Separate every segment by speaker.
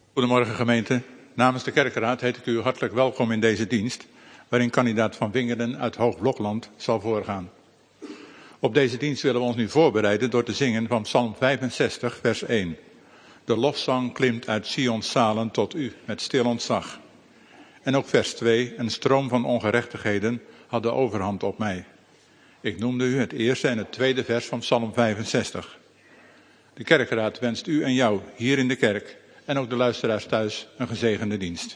Speaker 1: Goedemorgen gemeente. Namens de kerkenraad heet ik u hartelijk welkom in deze dienst, waarin kandidaat Van Wingerden uit Hoog-Blokland zal voorgaan. Op deze dienst willen we ons nu voorbereiden door te zingen van Psalm 65, vers 1. De lofzang klimt uit Sions zalen tot u met stil ontzag. En ook vers 2, een stroom van ongerechtigheden had de overhand op mij. Ik noemde u het eerste en het tweede vers van Psalm 65. De kerkenraad wenst u en jou hier in de kerk en ook de luisteraars thuis een gezegende dienst.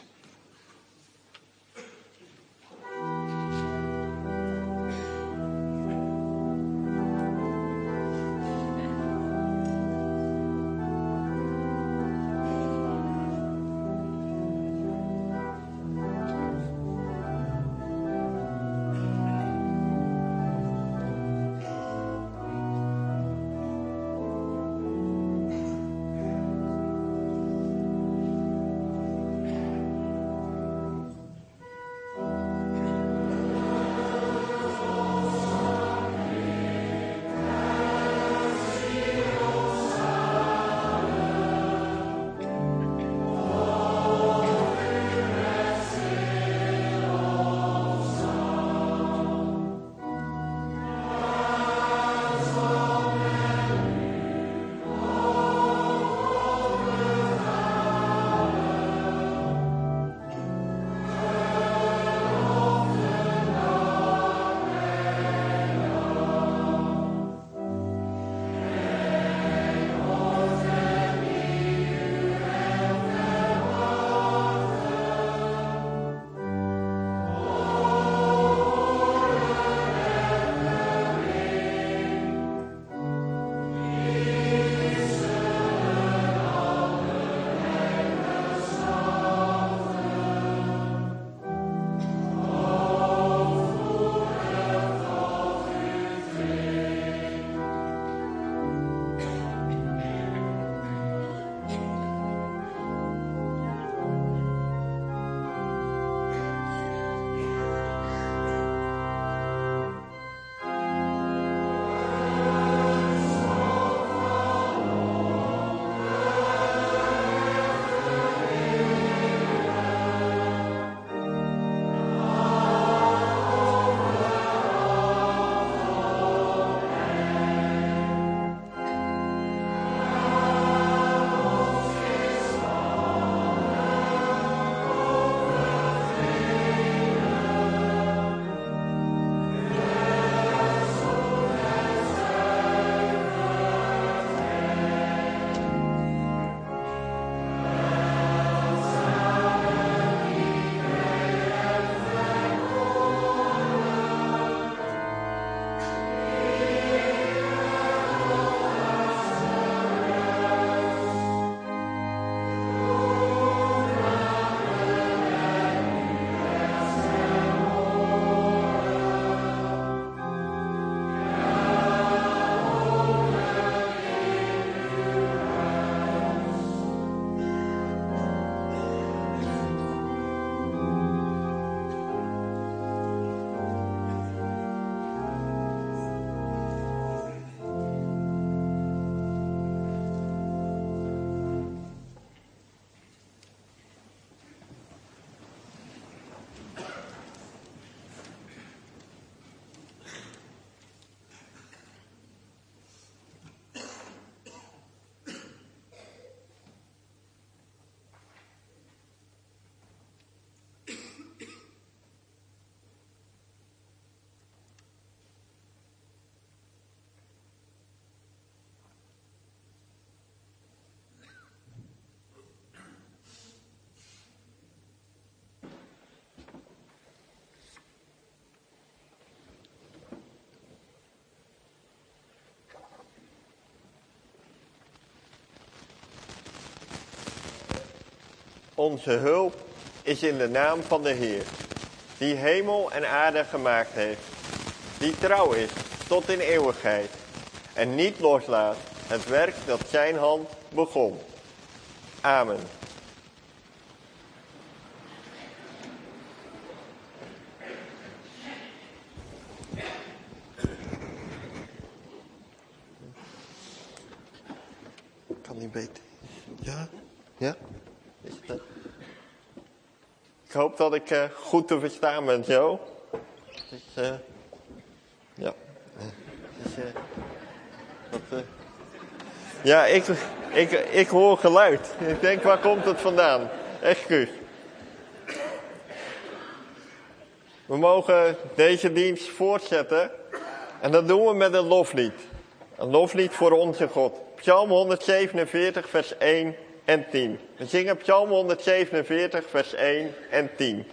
Speaker 2: Onze hulp is in de naam van de Heer, die hemel en aarde gemaakt heeft, die trouw is tot in eeuwigheid en niet loslaat het werk dat zijn hand begon. Amen. Kan niet beter. Ja? Ja? Ik hoop dat ik goed te verstaan ben, Jo. Ja. Ja, ik hoor geluid. Ik denk, waar komt het vandaan? Excuus. We mogen deze dienst voortzetten. En dat doen we met een loflied. Een loflied voor onze God. Psalm 147, vers 1 en 10. We zingen Psalm 147, vers 1 en 10.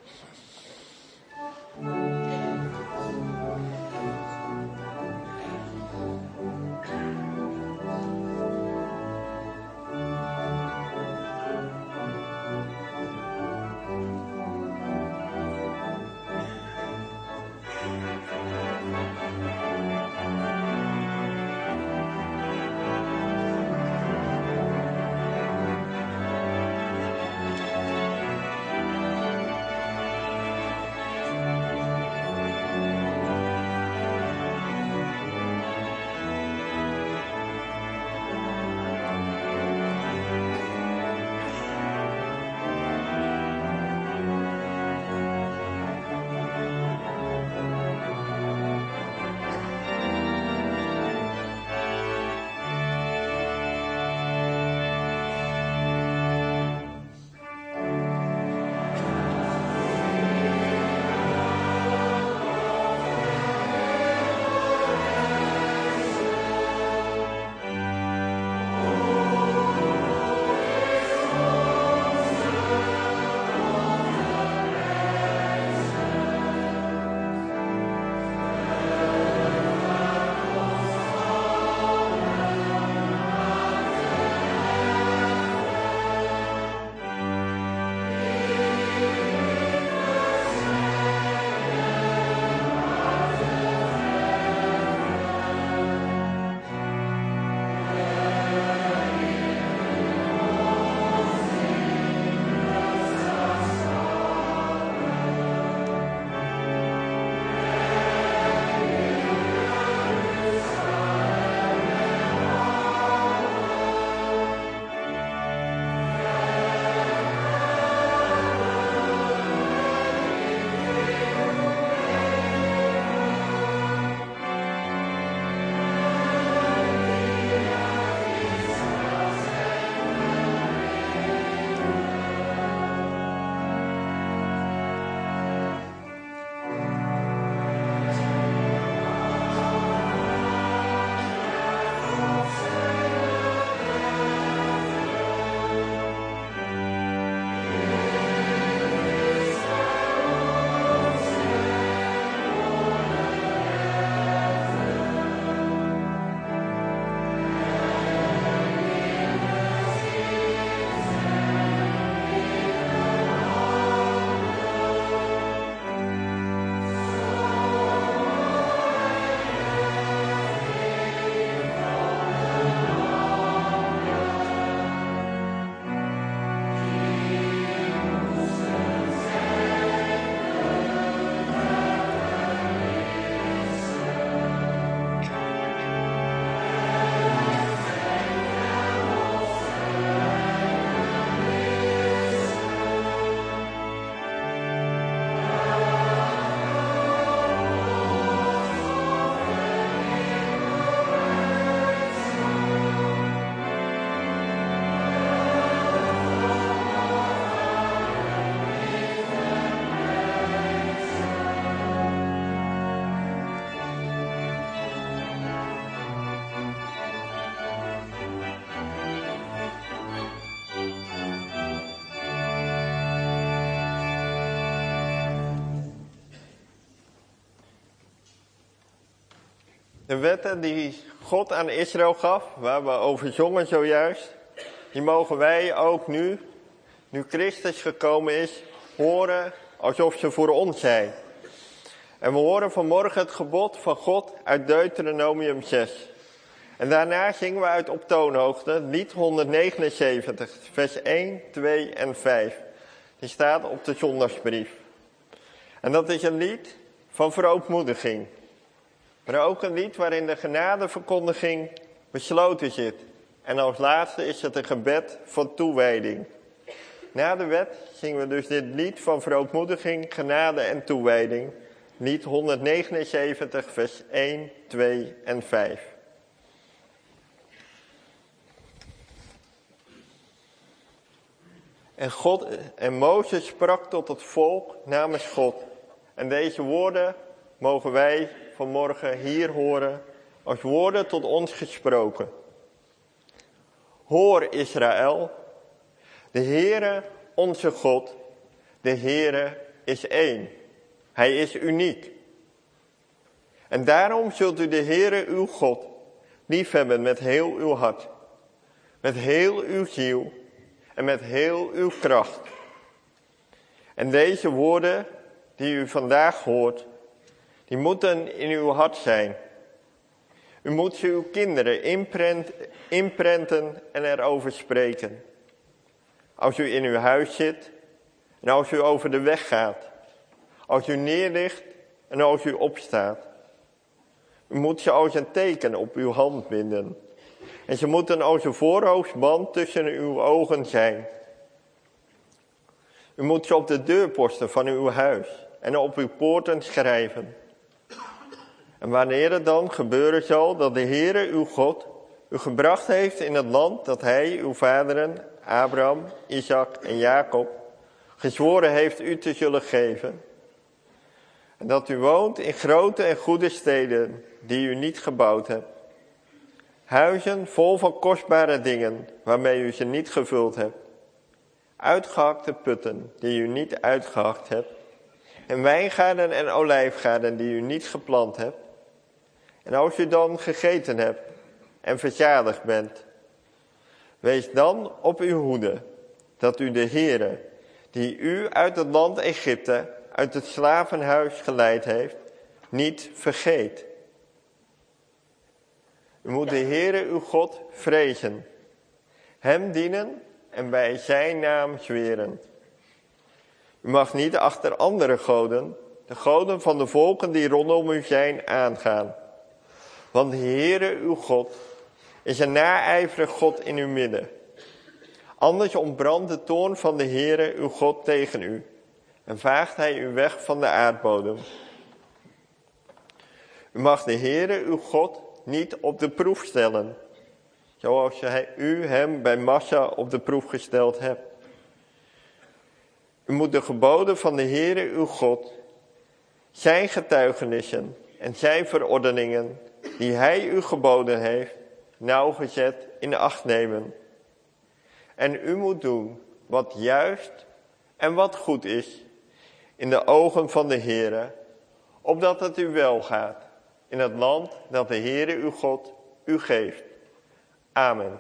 Speaker 2: De wetten die God aan Israël gaf, waar we over zongen zojuist, die mogen wij ook nu Christus gekomen is, horen alsof ze voor ons zijn. En we horen vanmorgen het gebod van God uit Deuteronomium 6. En daarna zingen we uit op toonhoogte lied 179, vers 1, 2 en 5. Die staat op de zondagsbrief. En dat is een lied van verootmoediging. Maar ook een lied waarin de genadeverkondiging besloten zit. En als laatste is het een gebed van toewijding. Na de wet zingen we dus dit lied van verootmoediging, genade en toewijding. Lied 179, vers 1, 2 en 5. En Mozes sprak tot het volk namens God. En deze woorden mogen wij vanmorgen hier horen als woorden tot ons gesproken. Hoor Israël, de Heere onze God, de Heere is één. Hij is uniek. En daarom zult u de Heere uw God liefhebben met heel uw hart, met heel uw ziel en met heel uw kracht. En deze woorden die u vandaag hoort, die moeten in uw hart zijn. U moet ze uw kinderen inprenten en erover spreken. Als u in uw huis zit en als u over de weg gaat. Als u neerligt en als u opstaat. U moet ze als een teken op uw hand binden. En ze moeten als een voorhoofdsband tussen uw ogen zijn. U moet ze op de deurposten van uw huis en op uw poorten schrijven. En wanneer het dan gebeuren zal dat de Heere uw God u gebracht heeft in het land dat hij uw vaderen, Abraham, Isaac en Jacob, gezworen heeft u te zullen geven. En dat u woont in grote en goede steden die u niet gebouwd hebt. Huizen vol van kostbare dingen waarmee u ze niet gevuld hebt. Uitgehakte putten die u niet uitgehakt hebt. En wijngaarden en olijfgaarden die u niet geplant hebt. En als u dan gegeten hebt en verzadigd bent, wees dan op uw hoede, dat u de Heere, die u uit het land Egypte, uit het slavenhuis geleid heeft, niet vergeet. U moet de Heere uw God vrezen, hem dienen en bij zijn naam zweren. U mag niet achter andere goden, de goden van de volken die rondom u zijn, aangaan. Want de Heere uw God is een naijverig God in uw midden. Anders ontbrandt de toorn van de Heere uw God tegen u en vaagt hij u weg van de aardbodem. U mag de Heere uw God niet op de proef stellen, zoals u hem bij Massa op de proef gesteld hebt. U moet de geboden van de Heere uw God, zijn getuigenissen en zijn verordeningen, die hij u geboden heeft, nauwgezet in acht nemen. En u moet doen wat juist en wat goed is in de ogen van de Heere, opdat het u wel gaat in het land dat de Heere uw God u geeft. Amen.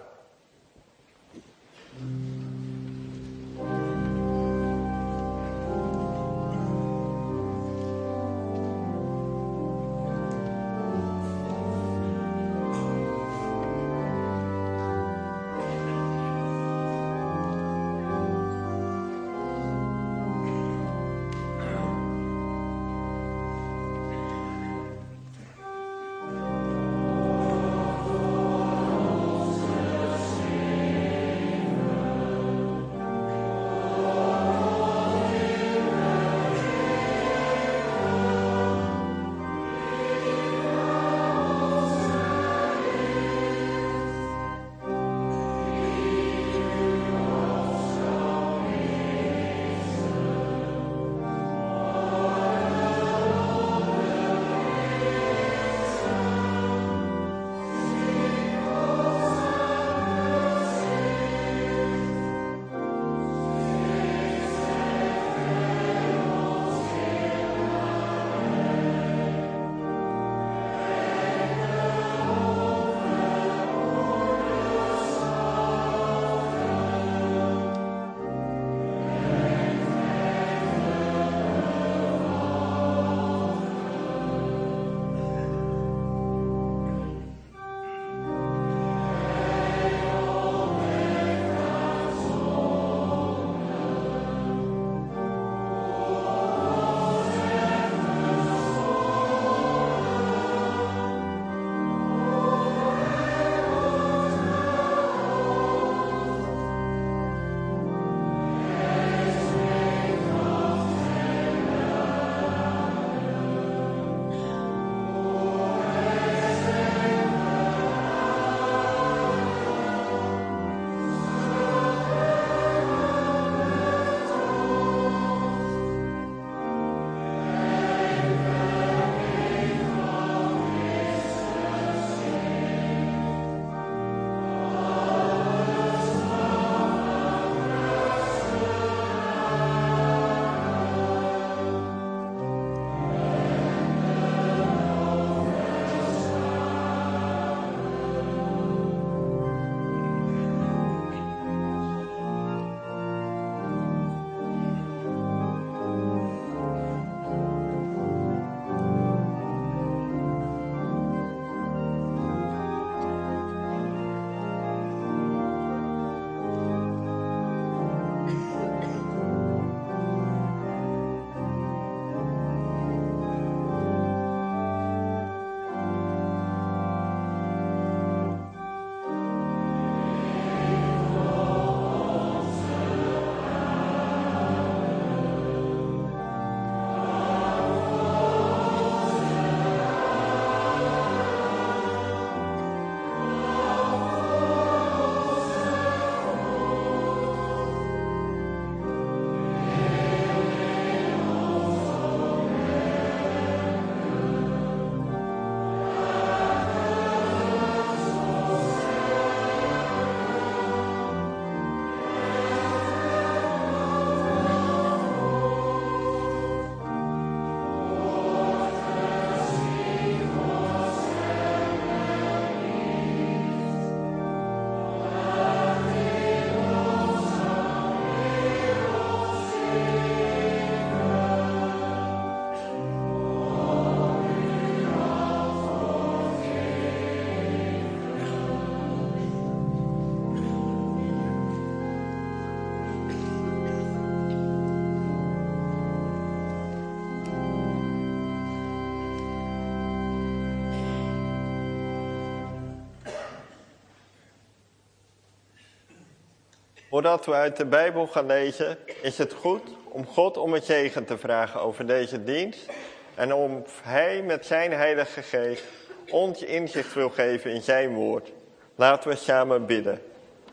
Speaker 2: Voordat we uit de Bijbel gaan lezen, is het goed om God om het zegen te vragen over deze dienst. En om Hij met zijn Heilige Geest ons inzicht wil geven in zijn woord. Laten we samen bidden.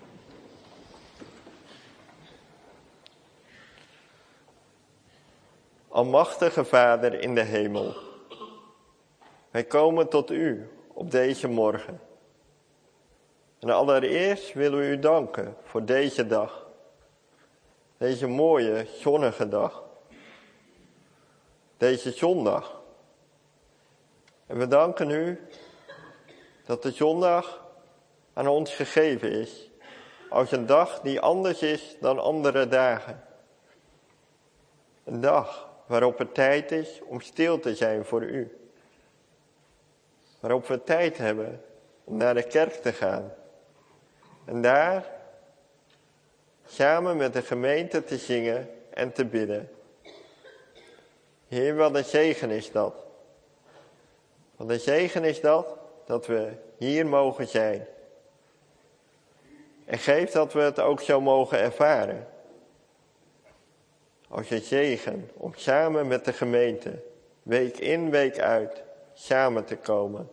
Speaker 2: Almachtige Vader in de hemel. Wij komen tot u op deze morgen. En allereerst willen we u danken voor deze dag. Deze mooie, zonnige dag. Deze zondag. En we danken u dat de zondag aan ons gegeven is. Als een dag die anders is dan andere dagen. Een dag waarop het tijd is om stil te zijn voor u. Waarop we tijd hebben om naar de kerk te gaan. En daar samen met de gemeente te zingen en te bidden. Heer, wat een zegen is dat. Wat een zegen is dat we hier mogen zijn. En geef dat we het ook zo mogen ervaren. Als je zegen om samen met de gemeente, week in, week uit, samen te komen.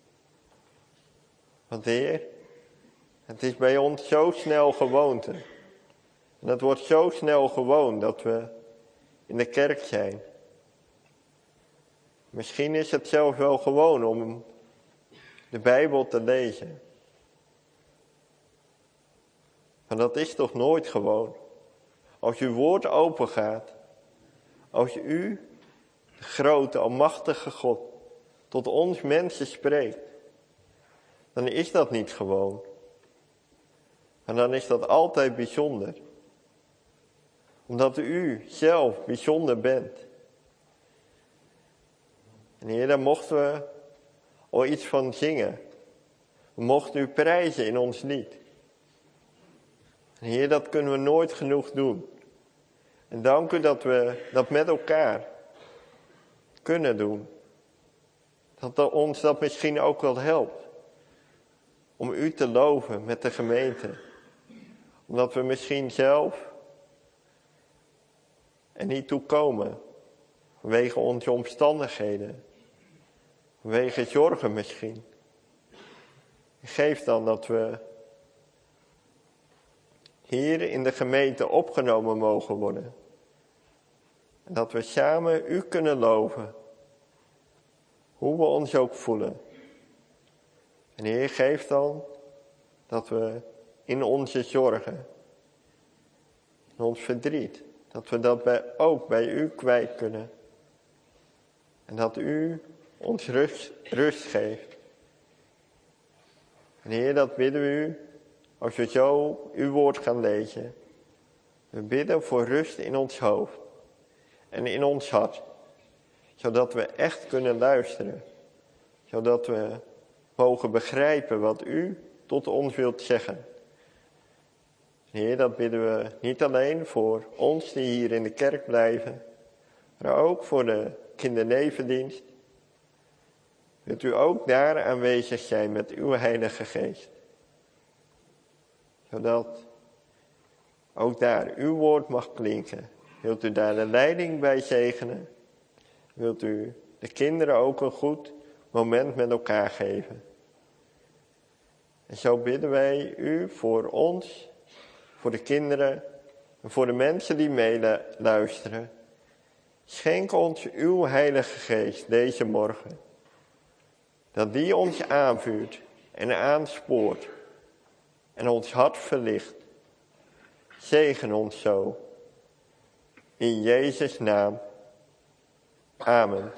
Speaker 2: Want Heer, het is bij ons zo snel gewoonte. En het wordt zo snel gewoon dat we in de kerk zijn. Misschien is het zelfs wel gewoon om de Bijbel te lezen. Maar dat is toch nooit gewoon. Als uw woord open gaat, als u, de grote, almachtige God, tot ons mensen spreekt, dan is dat niet gewoon. Maar dan is dat altijd bijzonder. Omdat u zelf bijzonder bent. En Heer, daar mochten we al iets van zingen. We mochten u prijzen in ons lied. En Heer, dat kunnen we nooit genoeg doen. En dank u dat we dat met elkaar kunnen doen. Dat ons dat misschien ook wel helpt. Om u te loven met de gemeente. Omdat we misschien zelf er niet toe komen. Vanwege onze omstandigheden. Vanwege zorgen misschien. Geef dan dat we hier in de gemeente opgenomen mogen worden. En dat we samen u kunnen loven. Hoe we ons ook voelen. En Heer, geef dan dat we in onze zorgen, in ons verdriet, dat we dat ook bij u kwijt kunnen. En dat u ons rust geeft. En Heer, dat bidden we u als we zo uw woord gaan lezen. We bidden voor rust in ons hoofd en in ons hart. Zodat we echt kunnen luisteren. Zodat we mogen begrijpen wat u tot ons wilt zeggen. Heer, dat bidden we niet alleen voor ons die hier in de kerk blijven, maar ook voor de kindernevendienst. Wilt u ook daar aanwezig zijn met uw Heilige Geest. Zodat ook daar uw woord mag klinken. Wilt u daar de leiding bij zegenen? Wilt u de kinderen ook een goed moment met elkaar geven? En zo bidden wij u voor ons, voor de kinderen en voor de mensen die meeluisteren. Schenk ons uw Heilige Geest deze morgen. Dat die ons aanvuurt en aanspoort en ons hart verlicht. Zegen ons zo. In Jezus' naam. Amen.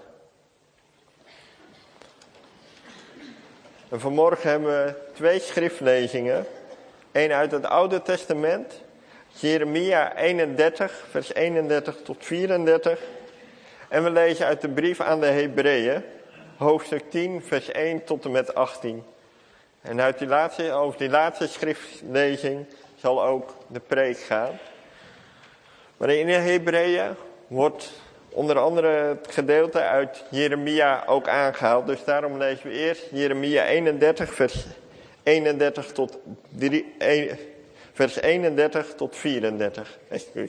Speaker 2: En vanmorgen hebben we 2 schriftlezingen. Eén uit het Oude Testament. Jeremia 31, vers 31 tot 34. En we lezen uit de brief aan de Hebreeën. Hoofdstuk 10, vers 1 tot en met 18. En over die laatste schriftlezing zal ook de preek gaan. Maar in de Hebreeën wordt onder andere het gedeelte uit Jeremia ook aangehaald. Dus daarom lezen we eerst Jeremia 31, vers 31 tot vers 31 tot 34. Excuus.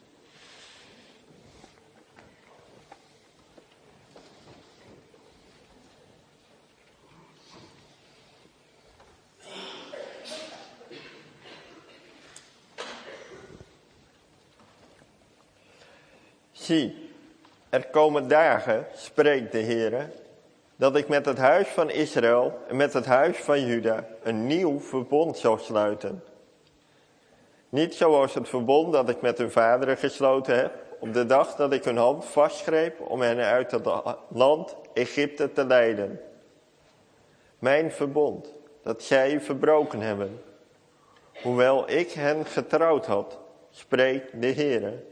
Speaker 2: Zie, er komen dagen, spreekt de Heere, dat ik met het huis van Israël en met het huis van Juda een nieuw verbond zal sluiten. Niet zoals het verbond dat ik met hun vaderen gesloten heb, op de dag dat ik hun hand vastgreep om hen uit het land Egypte te leiden. Mijn verbond, dat zij verbroken hebben, hoewel ik hen getrouwd had, spreekt de Heere.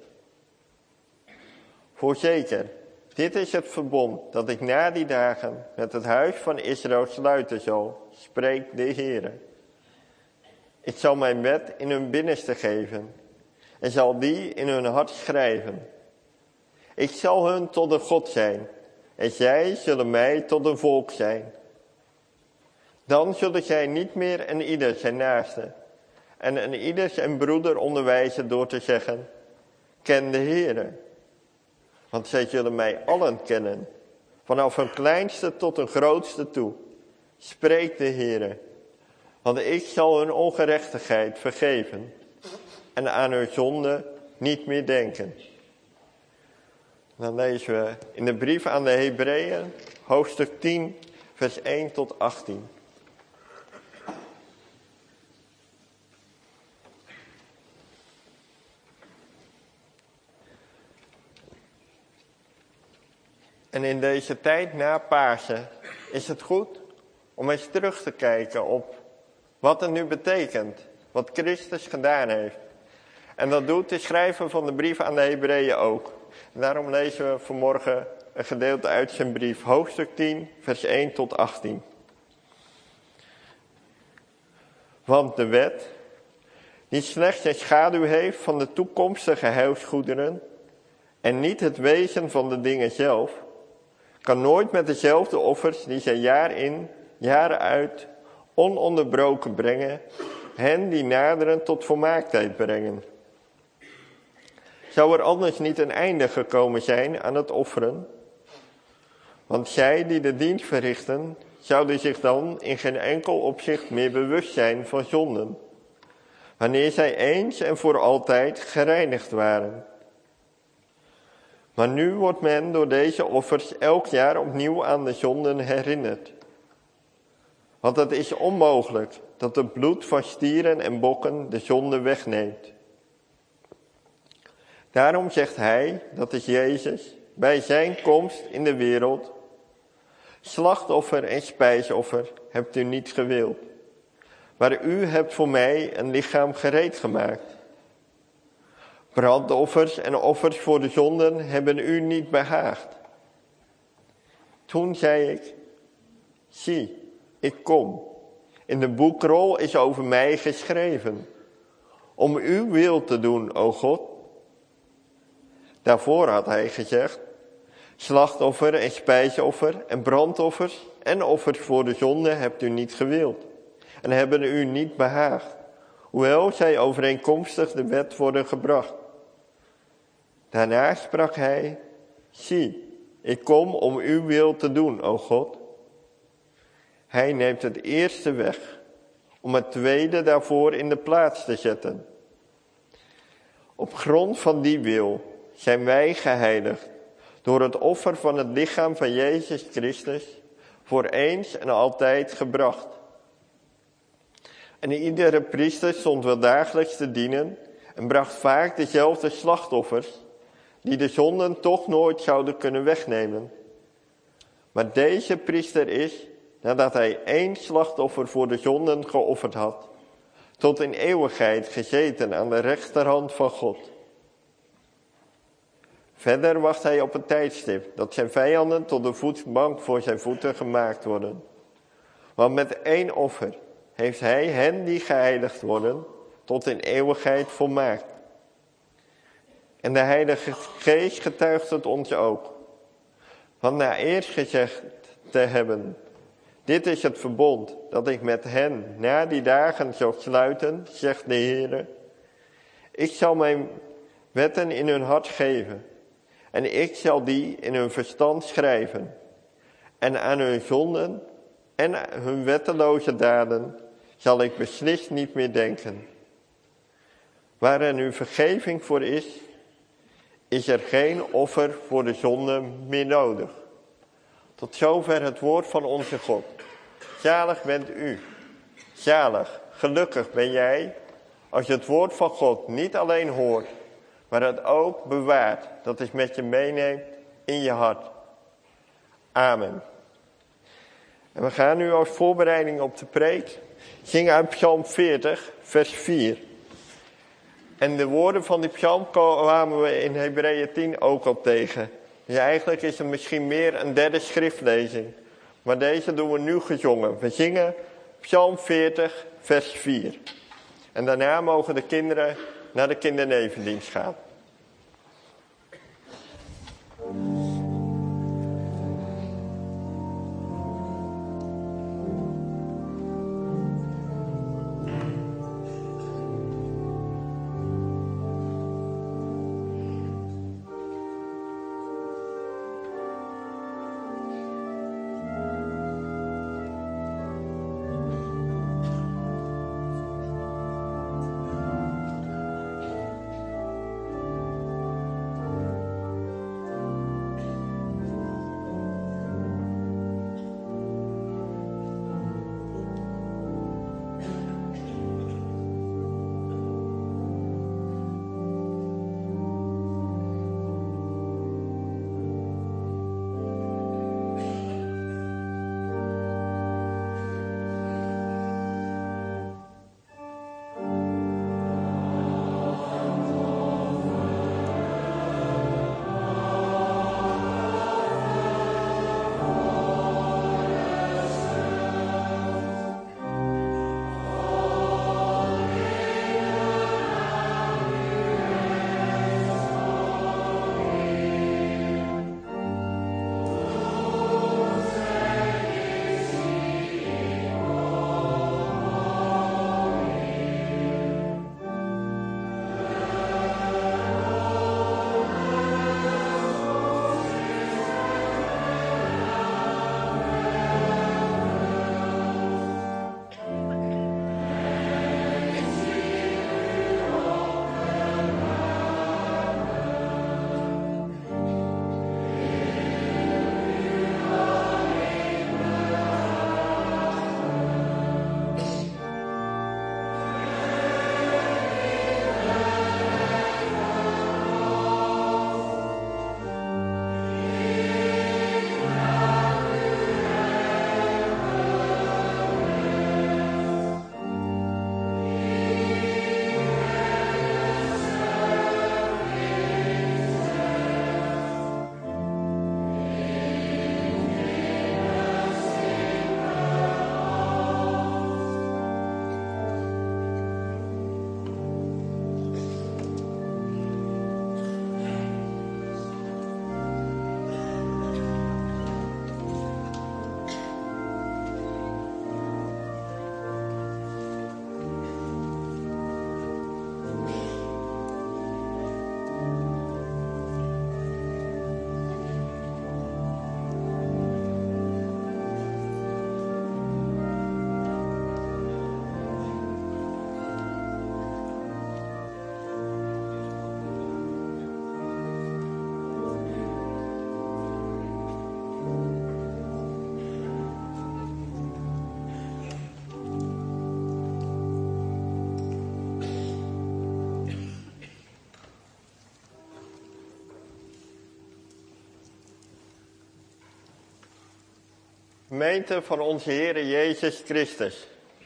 Speaker 2: Voorzeker, dit is het verbond dat ik na die dagen met het huis van Israël sluiten zal, spreekt de Heere. Ik zal mijn wet in hun binnenste geven en zal die in hun hart schrijven. Ik zal hun tot een God zijn en zij zullen mij tot een volk zijn. Dan zullen zij niet meer een ieder zijn naaste en een ieder zijn broeder onderwijzen door te zeggen, ken de Heere. Want zij zullen mij allen kennen, vanaf hun kleinste tot hun grootste toe, spreekt de Heere. Want ik zal hun ongerechtigheid vergeven en aan hun zonde niet meer denken. Dan lezen we in de brief aan de Hebreeën, hoofdstuk 10, vers 1 tot 18. En in deze tijd na Pasen is het goed om eens terug te kijken op wat het nu betekent, wat Christus gedaan heeft. En dat doet de schrijver van de brief aan de Hebreeën ook. En daarom lezen we vanmorgen een gedeelte uit zijn brief, hoofdstuk 10, vers 1 tot 18. Want de wet, die slechts een schaduw heeft van de toekomstige heilsgoederen en niet het wezen van de dingen zelf, kan nooit met dezelfde offers die zij jaar in, jaar uit, ononderbroken brengen, hen die naderen tot volmaaktheid brengen. Zou er anders niet een einde gekomen zijn aan het offeren? Want zij die de dienst verrichten, zouden zich dan in geen enkel opzicht meer bewust zijn van zonden, wanneer zij eens en voor altijd gereinigd waren. Maar nu wordt men door deze offers elk jaar opnieuw aan de zonden herinnerd. Want het is onmogelijk dat het bloed van stieren en bokken de zonde wegneemt. Daarom zegt hij, dat is Jezus, bij zijn komst in de wereld, slachtoffer en spijsoffer hebt u niet gewild, maar u hebt voor mij een lichaam gereed gemaakt. Brandoffers en offers voor de zonden hebben u niet behaagd. Toen zei ik, zie, ik kom. In de boekrol is over mij geschreven, om uw wil te doen, o God. Daarvoor had hij gezegd, slachtoffer en spijsoffer en brandoffers en offers voor de zonde hebt u niet gewild en hebben u niet behaagd, hoewel zij overeenkomstig de wet worden gebracht. Daarna sprak hij, zie, ik kom om uw wil te doen, o God. Hij neemt het eerste weg, om het tweede daarvoor in de plaats te zetten. Op grond van die wil zijn wij geheiligd door het offer van het lichaam van Jezus Christus voor eens en altijd gebracht. En iedere priester stond wel dagelijks te dienen en bracht vaak dezelfde slachtoffers, die de zonden toch nooit zouden kunnen wegnemen. Maar deze priester is, nadat hij één slachtoffer voor de zonden geofferd had, tot in eeuwigheid gezeten aan de rechterhand van God. Verder wacht hij op het tijdstip dat zijn vijanden tot de voetbank voor zijn voeten gemaakt worden. Want met één offer heeft hij hen die geheiligd worden tot in eeuwigheid volmaakt. En de Heilige Geest getuigt het ons ook. Want na eerst gezegd te hebben, Dit is het verbond dat ik met hen na die dagen zal sluiten, zegt de Heer. Ik zal mijn wetten in hun hart geven en ik zal die in hun verstand schrijven. En aan hun zonden en hun wetteloze daden zal ik beslist niet meer denken. Waar er nu vergeving voor is, is er geen offer voor de zonde meer nodig. Tot zover het woord van onze God. Zalig bent u. Zalig, gelukkig ben jij, als je het woord van God niet alleen hoort, maar het ook bewaart, dat is met je meeneemt in je hart. Amen. En we gaan nu als voorbereiding op de preek zingen uit Psalm 40, vers 4. En de woorden van die psalm kwamen we in Hebreeën 10 ook al tegen. Dus eigenlijk is het misschien meer een derde schriftlezing. Maar deze doen we nu gezongen. We zingen Psalm 40, vers 4. En daarna mogen de kinderen naar de kindernevendienst gaan. Gemeente van onze Heer Jezus Christus.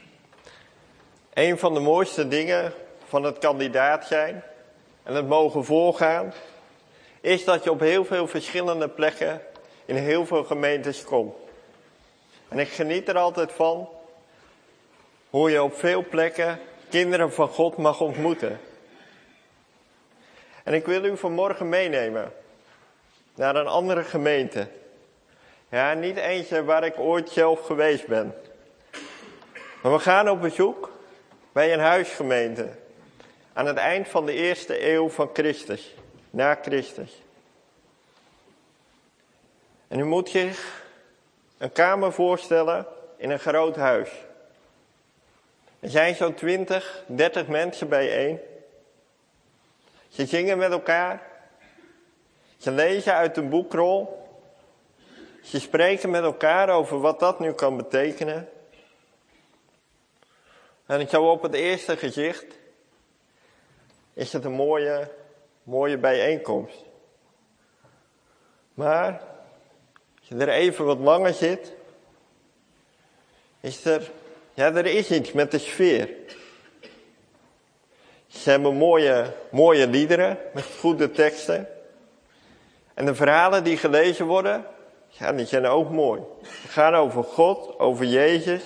Speaker 2: Een van de mooiste dingen van het kandidaat zijn en het mogen voorgaan, is dat je op heel veel verschillende plekken in heel veel gemeentes komt. En ik geniet er altijd van hoe je op veel plekken kinderen van God mag ontmoeten. En ik wil u vanmorgen meenemen naar een andere gemeente. Ja, niet eentje waar ik ooit zelf geweest ben. Maar we gaan op bezoek bij een huisgemeente. Aan het eind van de 1e eeuw van Christus. Na Christus. En u moet zich een kamer voorstellen in een groot huis. Er zijn zo'n 20, 30 mensen bijeen. Ze zingen met elkaar. Ze lezen uit een boekrol. Ze spreken met elkaar over wat dat nu kan betekenen. En zo op het eerste gezicht is het een mooie bijeenkomst. Maar als je er even wat langer zit, is er is iets met de sfeer. Ze hebben mooie liederen met goede teksten. En de verhalen die gelezen worden, ja, die zijn ook mooi. Ze gaan over God, over Jezus.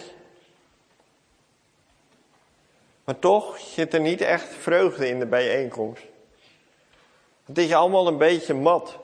Speaker 2: Maar toch zit er niet echt vreugde in de bijeenkomst. Het is allemaal een beetje mat.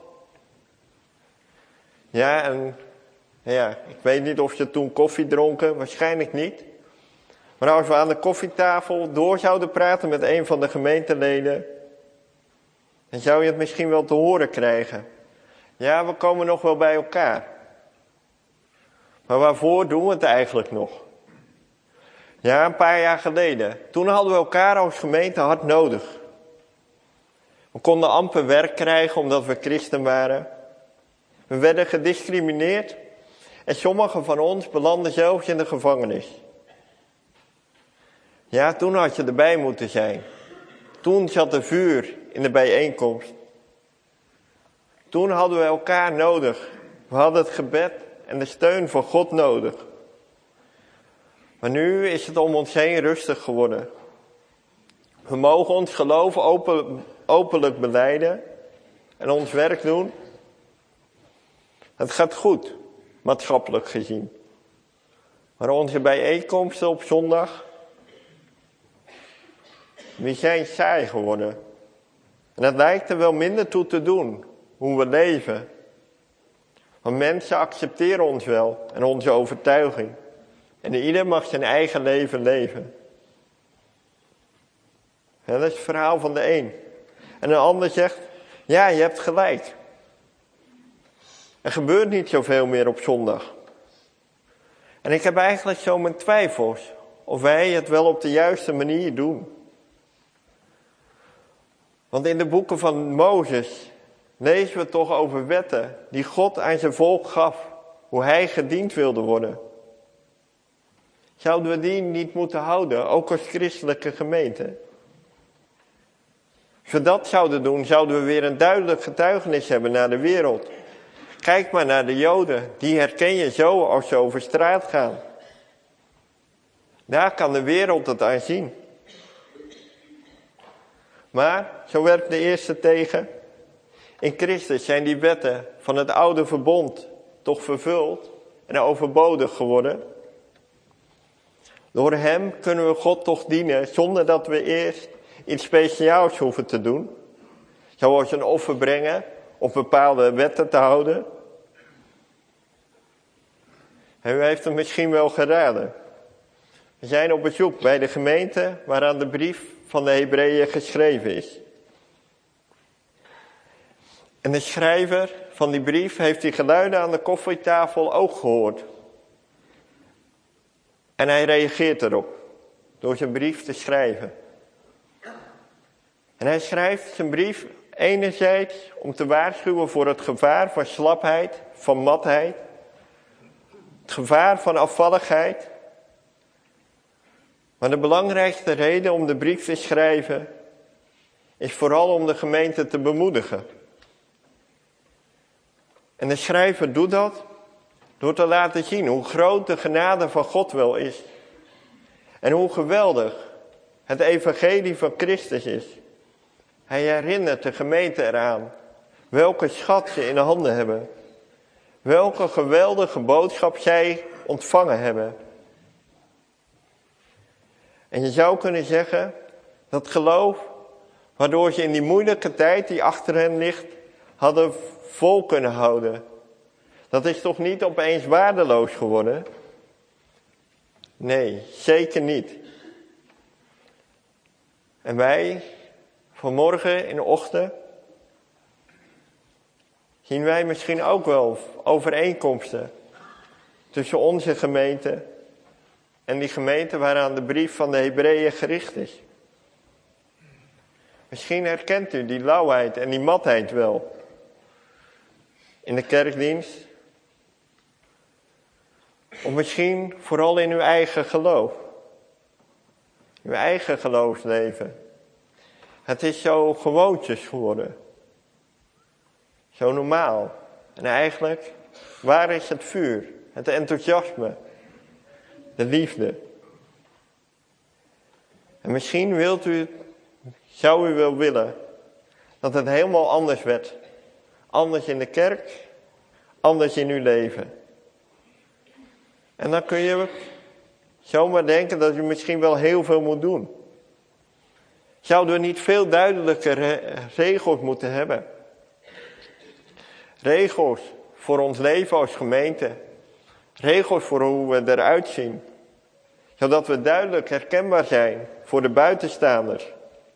Speaker 2: Ja, ik weet niet of ze toen koffie dronken, waarschijnlijk niet. Maar als we aan de koffietafel door zouden praten met een van de gemeenteleden, dan zou je het misschien wel te horen krijgen. Ja, we komen nog wel bij elkaar. Maar waarvoor doen we het eigenlijk nog? Ja, een paar jaar geleden. Toen hadden we elkaar als gemeente hard nodig. We konden amper werk krijgen omdat we christen waren. We werden gediscrimineerd. En sommigen van ons belanden zelfs in de gevangenis. Ja, toen had je erbij moeten zijn. Toen zat er vuur in de bijeenkomst. Toen hadden we elkaar nodig. We hadden het gebed en de steun van God nodig. Maar nu is het om ons heen rustig geworden. We mogen ons geloof openlijk belijden en ons werk doen. Het gaat goed, maatschappelijk gezien. Maar onze bijeenkomsten op zondag, die zijn saai geworden. En het lijkt er wel minder toe te doen, hoe we leven. Want mensen accepteren ons wel en onze overtuiging. En ieder mag zijn eigen leven leven. Ja, dat is het verhaal van de een. En een ander zegt, ja, je hebt gelijk. Er gebeurt niet zoveel meer op zondag. En ik heb eigenlijk zo mijn twijfels of wij het wel op de juiste manier doen. Want in de boeken van Mozes lezen we toch over wetten die God aan zijn volk gaf. Hoe hij gediend wilde worden. Zouden we die niet moeten houden, ook als christelijke gemeente? Als we dat zouden doen, zouden we weer een duidelijk getuigenis hebben naar de wereld. Kijk maar naar de Joden, die herken je zo als ze over straat gaan. Daar kan de wereld het aan zien. Maar, zo werpt de eerste tegen, in Christus zijn die wetten van het oude verbond toch vervuld en overbodig geworden. Door hem kunnen we God toch dienen zonder dat we eerst iets speciaals hoeven te doen. Zoals een offer brengen of bepaalde wetten te houden. En u heeft het misschien wel geraden. We zijn op bezoek bij de gemeente waaraan de brief van de Hebreeën geschreven is. En de schrijver van die brief heeft die geluiden aan de koffietafel ook gehoord. En hij reageert erop, door zijn brief te schrijven. En hij schrijft zijn brief enerzijds om te waarschuwen voor het gevaar van slapheid, van matheid. Het gevaar van afvalligheid. Maar de belangrijkste reden om de brief te schrijven is vooral om de gemeente te bemoedigen. En de schrijver doet dat door te laten zien hoe groot de genade van God wel is. En hoe geweldig het evangelie van Christus is. Hij herinnert de gemeente eraan welke schat ze in de handen hebben. Welke geweldige boodschap zij ontvangen hebben. En je zou kunnen zeggen dat geloof, waardoor ze in die moeilijke tijd die achter hen ligt, hadden vol kunnen houden. Dat is toch niet opeens waardeloos geworden? Nee, zeker niet. En wij, vanmorgen in de ochtend, zien wij misschien ook wel overeenkomsten tussen onze gemeente en die gemeente waaraan de brief van de Hebreeën gericht is. Misschien herkent u die lauwheid en die matheid wel in de kerkdienst. Of misschien vooral in uw eigen geloof. Uw eigen geloofsleven. Het is zo gewoontjes geworden. Zo normaal. En eigenlijk, waar is het vuur? Het enthousiasme. De liefde. En misschien zou u wel willen dat het helemaal anders werd. Anders in de kerk, anders in uw leven. En dan kun je zomaar denken dat u misschien wel heel veel moet doen. Zouden we niet veel duidelijke regels moeten hebben? Regels voor ons leven als gemeente. Regels voor hoe we eruit zien. Zodat we duidelijk herkenbaar zijn voor de buitenstaanders.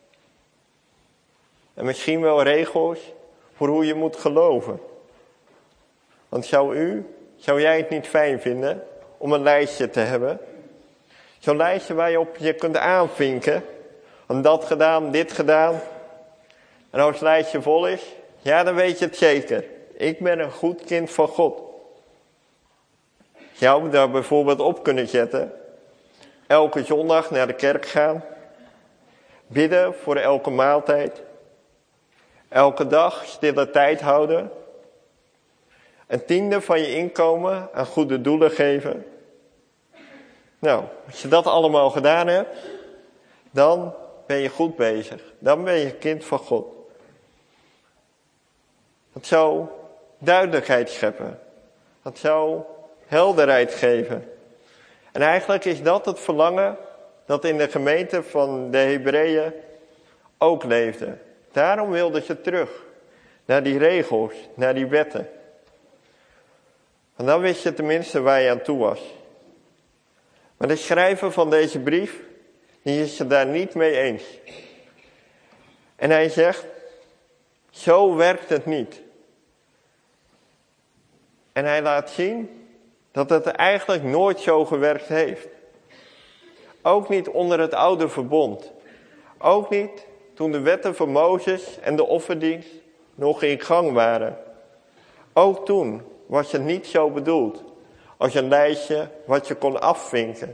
Speaker 2: En misschien wel regels voor hoe je moet geloven. Want zou jij het niet fijn vinden om een lijstje te hebben? Zo'n lijstje waar je op je kunt aanvinken. Van dat gedaan, dit gedaan. En als het lijstje vol is, ja, dan weet je het zeker. Ik ben een goed kind van God. Zou daar bijvoorbeeld op kunnen zetten. Elke zondag naar de kerk gaan. Bidden voor elke maaltijd. Elke dag stille tijd houden. Een tiende van je inkomen aan goede doelen geven. Nou, als je dat allemaal gedaan hebt, dan ben je goed bezig. Dan ben je kind van God. Dat zou duidelijkheid scheppen. Dat zou helderheid geven. En eigenlijk is dat het verlangen dat in de gemeente van de Hebreeën ook leefde. Daarom wilden ze terug naar die regels, naar die wetten. En dan wist je tenminste waar je aan toe was. Maar de schrijver van deze brief, die is het daar niet mee eens. En hij zegt, zo werkt het niet. En hij laat zien dat het eigenlijk nooit zo gewerkt heeft. Ook niet onder het oude verbond. Ook niet toen de wetten van Mozes en de offerdienst nog in gang waren. Ook toen was het niet zo bedoeld als een lijstje wat je kon afvinken.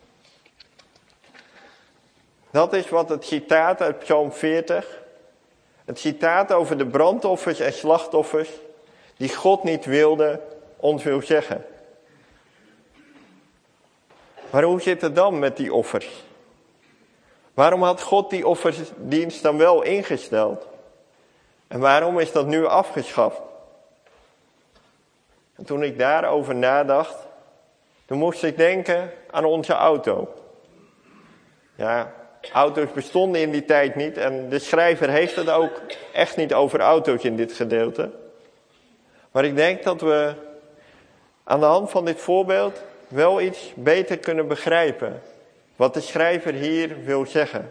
Speaker 2: Dat is wat het citaat uit Psalm 40, het citaat over de brandoffers en slachtoffers die God niet wilde, ons wil zeggen. Maar hoe zit het dan met die offers? Waarom had God die offerdienst dan wel ingesteld? En waarom is dat nu afgeschaft? En toen ik daarover nadacht, toen moest ik denken aan onze auto. Ja, auto's bestonden in die tijd niet en de schrijver heeft het ook echt niet over auto's in dit gedeelte. Maar ik denk dat we aan de hand van dit voorbeeld wel iets beter kunnen begrijpen wat de schrijver hier wil zeggen.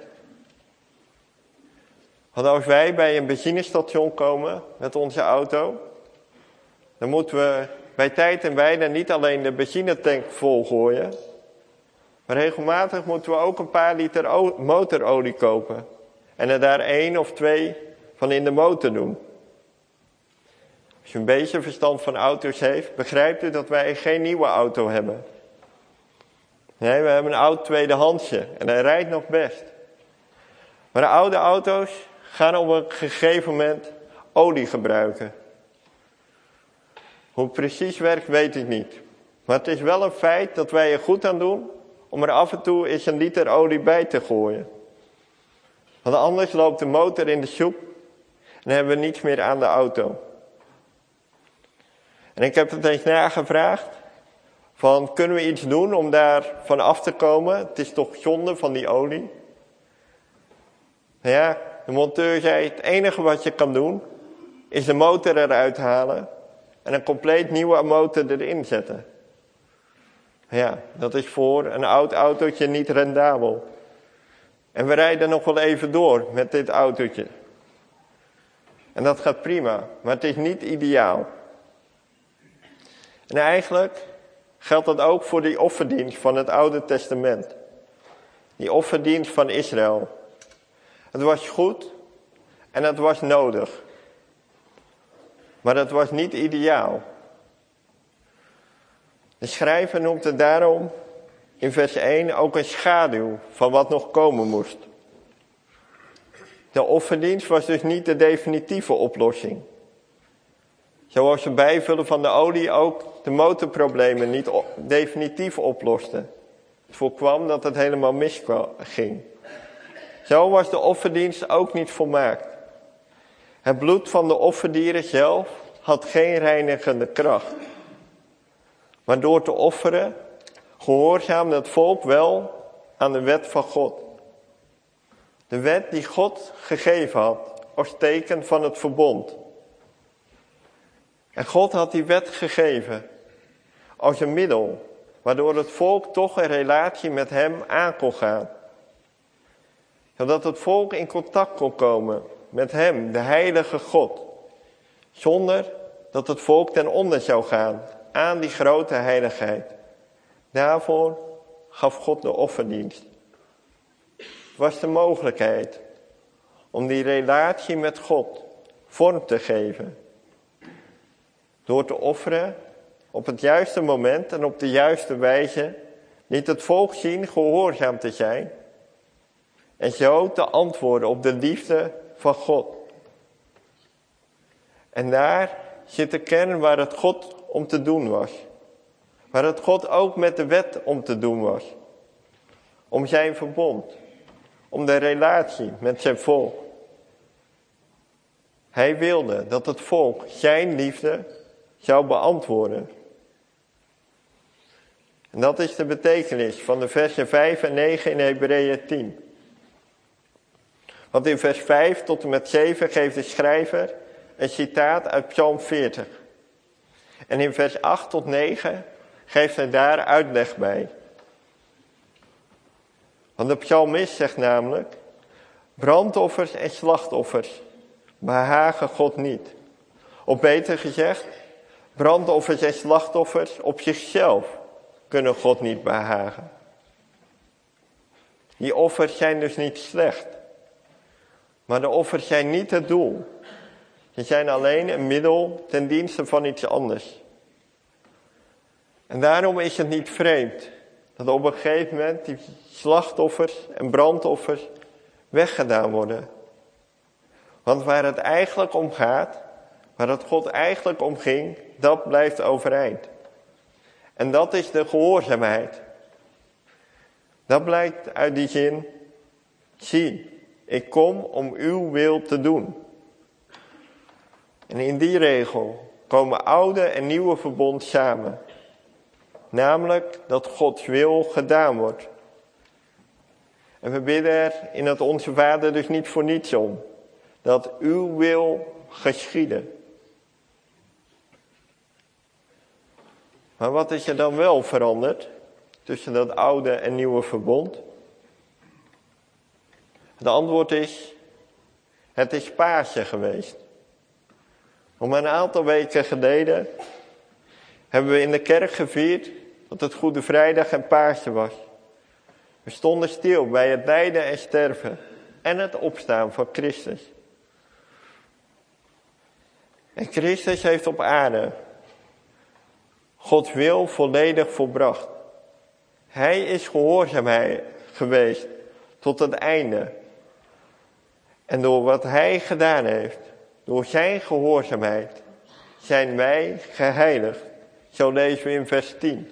Speaker 2: Want als wij bij een benzinestation komen met onze auto, dan moeten we bij tijd en wijle niet alleen de benzinetank volgooien, maar regelmatig moeten we ook een paar liter motorolie kopen en er daar 1 of 2 van in de motor doen. Als je een beetje verstand van auto's heeft, begrijpt u dat wij geen nieuwe auto hebben. Nee, we hebben een oud tweedehandsje en hij rijdt nog best. Maar de oude auto's gaan op een gegeven moment olie gebruiken. Hoe het precies werkt, weet ik niet. Maar het is wel een feit dat wij er goed aan doen om er af en toe eens een liter olie bij te gooien. Want anders loopt de motor in de soep en hebben we niets meer aan de auto. En ik heb het eens nagevraagd. Van, kunnen we iets doen om daar van af te komen? Het is toch zonde van die olie? Nou ja, de monteur zei, het enige wat je kan doen, is de motor eruit halen en een compleet nieuwe motor erin zetten. Ja, dat is voor een oud autootje niet rendabel. En we rijden nog wel even door met dit autootje. En dat gaat prima, maar het is niet ideaal. En eigenlijk geldt dat ook voor die offerdienst van het Oude Testament. Die offerdienst van Israël. Het was goed en het was nodig. Maar het was niet ideaal. De schrijver noemt het daarom in vers 1 ook een schaduw van wat nog komen moest. De offerdienst was dus niet de definitieve oplossing. Zoals het bijvullen van de olie ook de motorproblemen niet definitief oploste. Het voorkwam dat het helemaal misging. Zo was de offerdienst ook niet volmaakt. Het bloed van de offerdieren zelf had geen reinigende kracht. Maar door te offeren gehoorzaamde het volk wel aan de wet van God. De wet die God gegeven had als teken van het verbond. En God had die wet gegeven als een middel, waardoor het volk toch een relatie met hem aan kon gaan. Zodat het volk in contact kon komen met hem, de heilige God. Zonder dat het volk ten onder zou gaan aan die grote heiligheid. Daarvoor gaf God de offerdienst. Het was de mogelijkheid om die relatie met God vorm te geven. Door te offeren op het juiste moment en op de juiste wijze liet het volk zien gehoorzaam te zijn. En zo te antwoorden op de liefde van God. En daar zit de kern waar het God om te doen was. Waar het God ook met de wet om te doen was. Om zijn verbond. Om de relatie met zijn volk. Hij wilde dat het volk zijn liefde zou beantwoorden. En dat is de betekenis van de versen 5 en 9 in Hebreeën 10. Want in vers 5 tot en met 7 geeft de schrijver een citaat uit Psalm 40. En in vers 8 tot 9 geeft hij daar uitleg bij. Want de psalmist zegt namelijk: brandoffers en slachtoffers behagen God niet. Of beter gezegd, brandoffers en slachtoffers op zichzelf kunnen God niet behagen. Die offers zijn dus niet slecht. Maar de offers zijn niet het doel. Ze zijn alleen een middel ten dienste van iets anders. En daarom is het niet vreemd dat op een gegeven moment die slachtoffers en brandoffers weggedaan worden. Want waar het eigenlijk om gaat, waar het God eigenlijk om ging, dat blijft overeind. En dat is de gehoorzaamheid. Dat blijkt uit die zin: zie, ik kom om uw wil te doen. En in die regel komen oude en nieuwe verbond samen. Namelijk dat Gods wil gedaan wordt. En we bidden er in het Onze Vader dus niet voor niets om. Dat uw wil geschieden. Maar wat is er dan wel veranderd tussen dat oude en nieuwe verbond? Het antwoord is: het is Pasen geweest. Om een aantal weken geleden hebben we in de kerk gevierd dat het Goede Vrijdag en Pasen was. We stonden stil bij het lijden en sterven en het opstaan van Christus. En Christus heeft op aarde Gods wil volledig volbracht. Hij is gehoorzaam geweest tot het einde. En door wat hij gedaan heeft, door zijn gehoorzaamheid, zijn wij geheiligd. Zo lezen we in vers 10.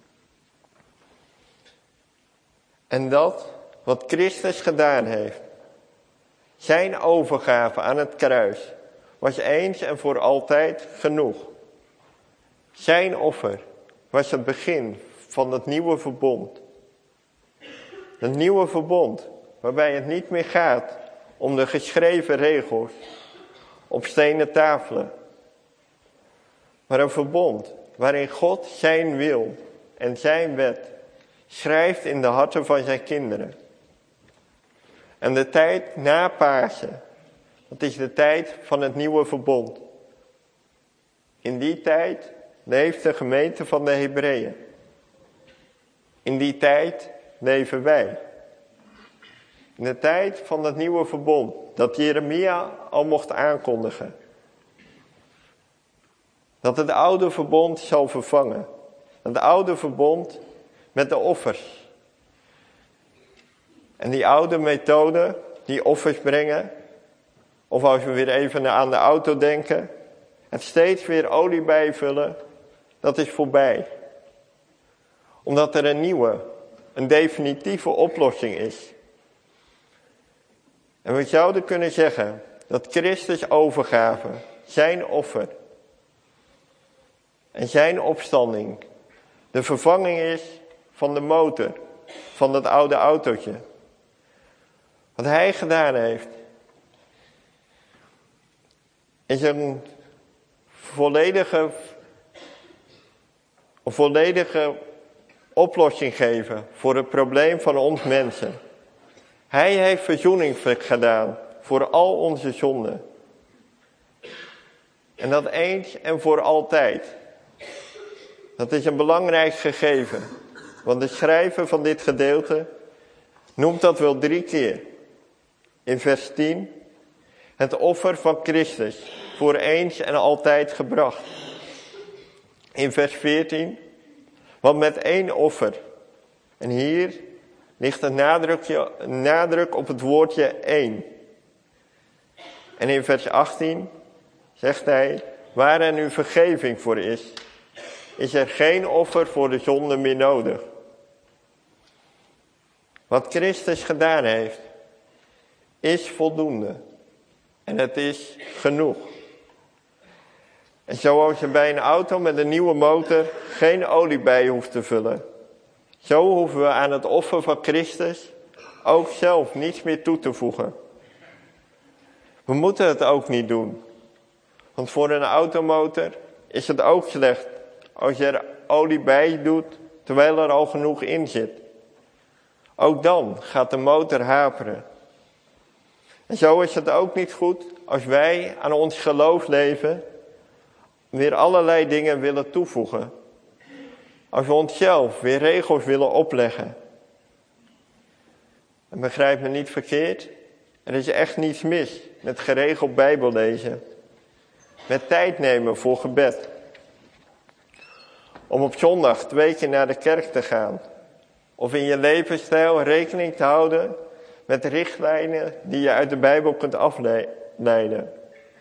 Speaker 2: En dat wat Christus gedaan heeft, zijn overgave aan het kruis, was eens en voor altijd genoeg. Zijn offer was het begin van het nieuwe verbond. Het nieuwe verbond waarbij het niet meer gaat om de geschreven regels op stenen tafelen. maar een verbond waarin God zijn wil en zijn wet schrijft in de harten van zijn kinderen. En de tijd na Pasen, dat is de tijd van het nieuwe verbond. In die tijd leeft de gemeente van de Hebreeën. In die tijd leven wij. In de tijd van het nieuwe verbond, dat Jeremia al mocht aankondigen. Dat het oude verbond zal vervangen. Het oude verbond met de offers. En die oude methode, die offers brengen, of als we weer even aan de auto denken, het steeds weer olie bijvullen, dat is voorbij. Omdat er een nieuwe, een definitieve oplossing is. En we zouden kunnen zeggen dat Christus overgave, zijn offer en zijn opstanding de vervanging is van de motor van dat oude autootje. Wat hij gedaan heeft, is een volledige oplossing geven voor het probleem van ons mensen. Hij heeft verzoening gedaan voor al onze zonden. En dat eens en voor altijd. Dat is een belangrijk gegeven. Want de schrijver van dit gedeelte noemt dat wel 3 keer. In vers 10. Het offer van Christus voor eens en altijd gebracht. In vers 14. Want met 1 offer. En hier ligt een nadruk op het woordje 1. En in vers 18 zegt hij, waar er nu vergeving voor is er geen offer voor de zonde meer nodig. Wat Christus gedaan heeft, is voldoende. En het is genoeg. En zoals je bij een auto met een nieuwe motor geen olie bij hoeft te vullen, zo hoeven we aan het offer van Christus ook zelf niets meer toe te voegen. We moeten het ook niet doen. Want voor een automotor is het ook slecht als je er olie bij doet terwijl er al genoeg in zit. Ook dan gaat de motor haperen. En zo is het ook niet goed als wij aan ons geloofsleven weer allerlei dingen willen toevoegen. Als we onszelf weer regels willen opleggen. En begrijp me niet verkeerd, er is echt niets mis met geregeld Bijbel lezen. Met tijd nemen voor gebed. Om op zondag 2 keer naar de kerk te gaan. Of in je levensstijl rekening te houden met richtlijnen die je uit de Bijbel kunt afleiden.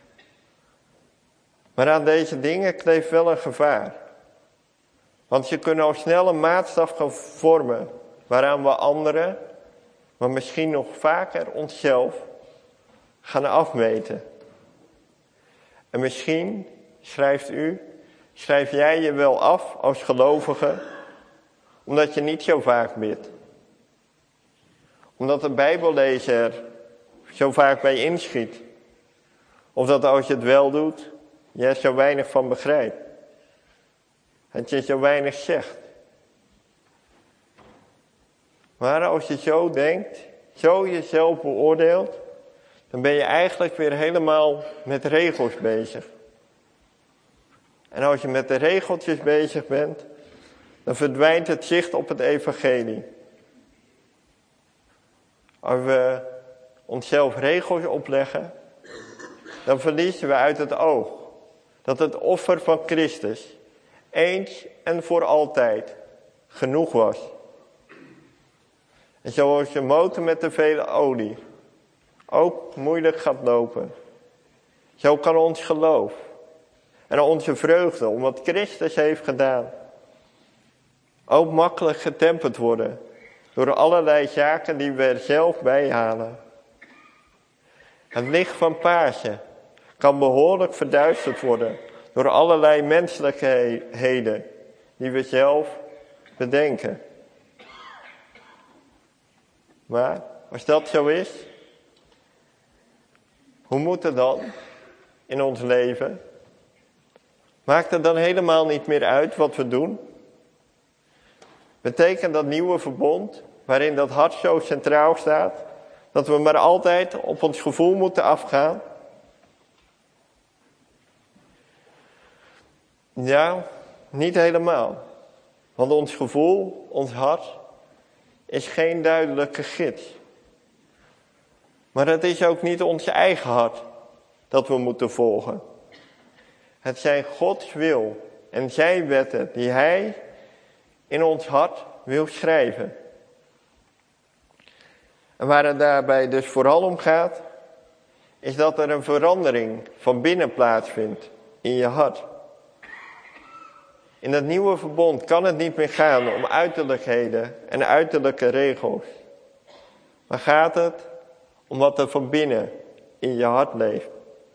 Speaker 2: Maar aan deze dingen kleeft wel een gevaar. Want je kunt al snel een maatstaf gaan vormen waaraan we anderen, maar misschien nog vaker onszelf, gaan afmeten. En misschien schrijf jij je wel af als gelovige, omdat je niet zo vaak bidt. Omdat de Bijbellezer er zo vaak bij inschiet. Of dat als je het wel doet, je er zo weinig van begrijpt. Dat je zo weinig zegt. Maar als je zo denkt, zo jezelf beoordeelt, dan ben je eigenlijk weer helemaal met regels bezig. En als je met de regeltjes bezig bent, dan verdwijnt het zicht op het evangelie. Als we onszelf regels opleggen, dan verliezen we uit het oog dat het offer van Christus eens en voor altijd genoeg was. En zoals je motor met te veel olie ook moeilijk gaat lopen, zo kan ons geloof en onze vreugde om wat Christus heeft gedaan ook makkelijk getemperd worden door allerlei zaken die we er zelf bij halen. Het licht van Pasen kan behoorlijk verduisterd worden door allerlei menselijkheden die we zelf bedenken. Maar als dat zo is, hoe moet het dan in ons leven? Maakt het dan helemaal niet meer uit wat we doen? Betekent dat nieuwe verbond, waarin dat hart zo centraal staat, dat we maar altijd op ons gevoel moeten afgaan? Ja, niet helemaal. Want ons gevoel, ons hart, is geen duidelijke gids. Maar het is ook niet ons eigen hart dat we moeten volgen. Het zijn Gods wil en zijn wetten die Hij in ons hart wil schrijven. En waar het daarbij dus vooral om gaat, is dat er een verandering van binnen plaatsvindt in je hart. In het nieuwe verbond kan het niet meer gaan om uiterlijkheden en uiterlijke regels. Maar gaat het om wat er van binnen in je hart leeft.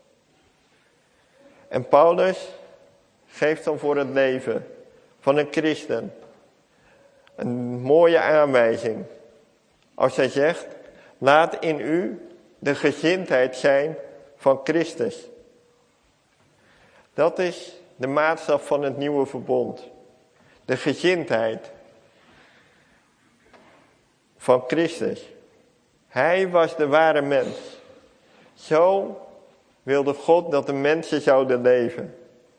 Speaker 2: En Paulus geeft dan voor het leven van een christen een mooie aanwijzing. Als hij zegt, laat in u de gezindheid zijn van Christus. Dat is de maatstaf van het nieuwe verbond. De gezindheid van Christus. Hij was de ware mens. Zo wilde God dat de mensen zouden leven.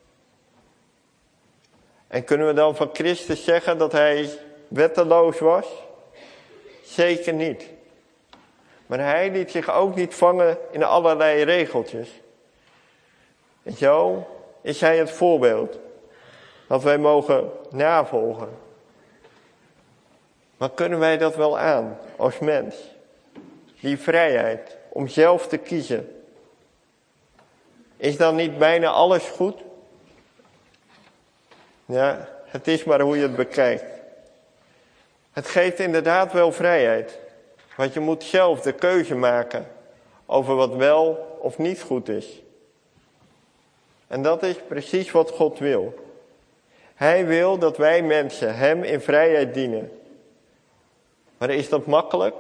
Speaker 2: En kunnen we dan van Christus zeggen dat hij wetteloos was? Zeker niet. Maar hij liet zich ook niet vangen in allerlei regeltjes. En zo is hij het voorbeeld dat wij mogen navolgen. Maar kunnen wij dat wel aan als mens? Die vrijheid om zelf te kiezen. Is dan niet bijna alles goed? Ja, het is maar hoe je het bekijkt. Het geeft inderdaad wel vrijheid. Want je moet zelf de keuze maken over wat wel of niet goed is. En dat is precies wat God wil. Hij wil dat wij mensen hem in vrijheid dienen. Maar is dat makkelijk?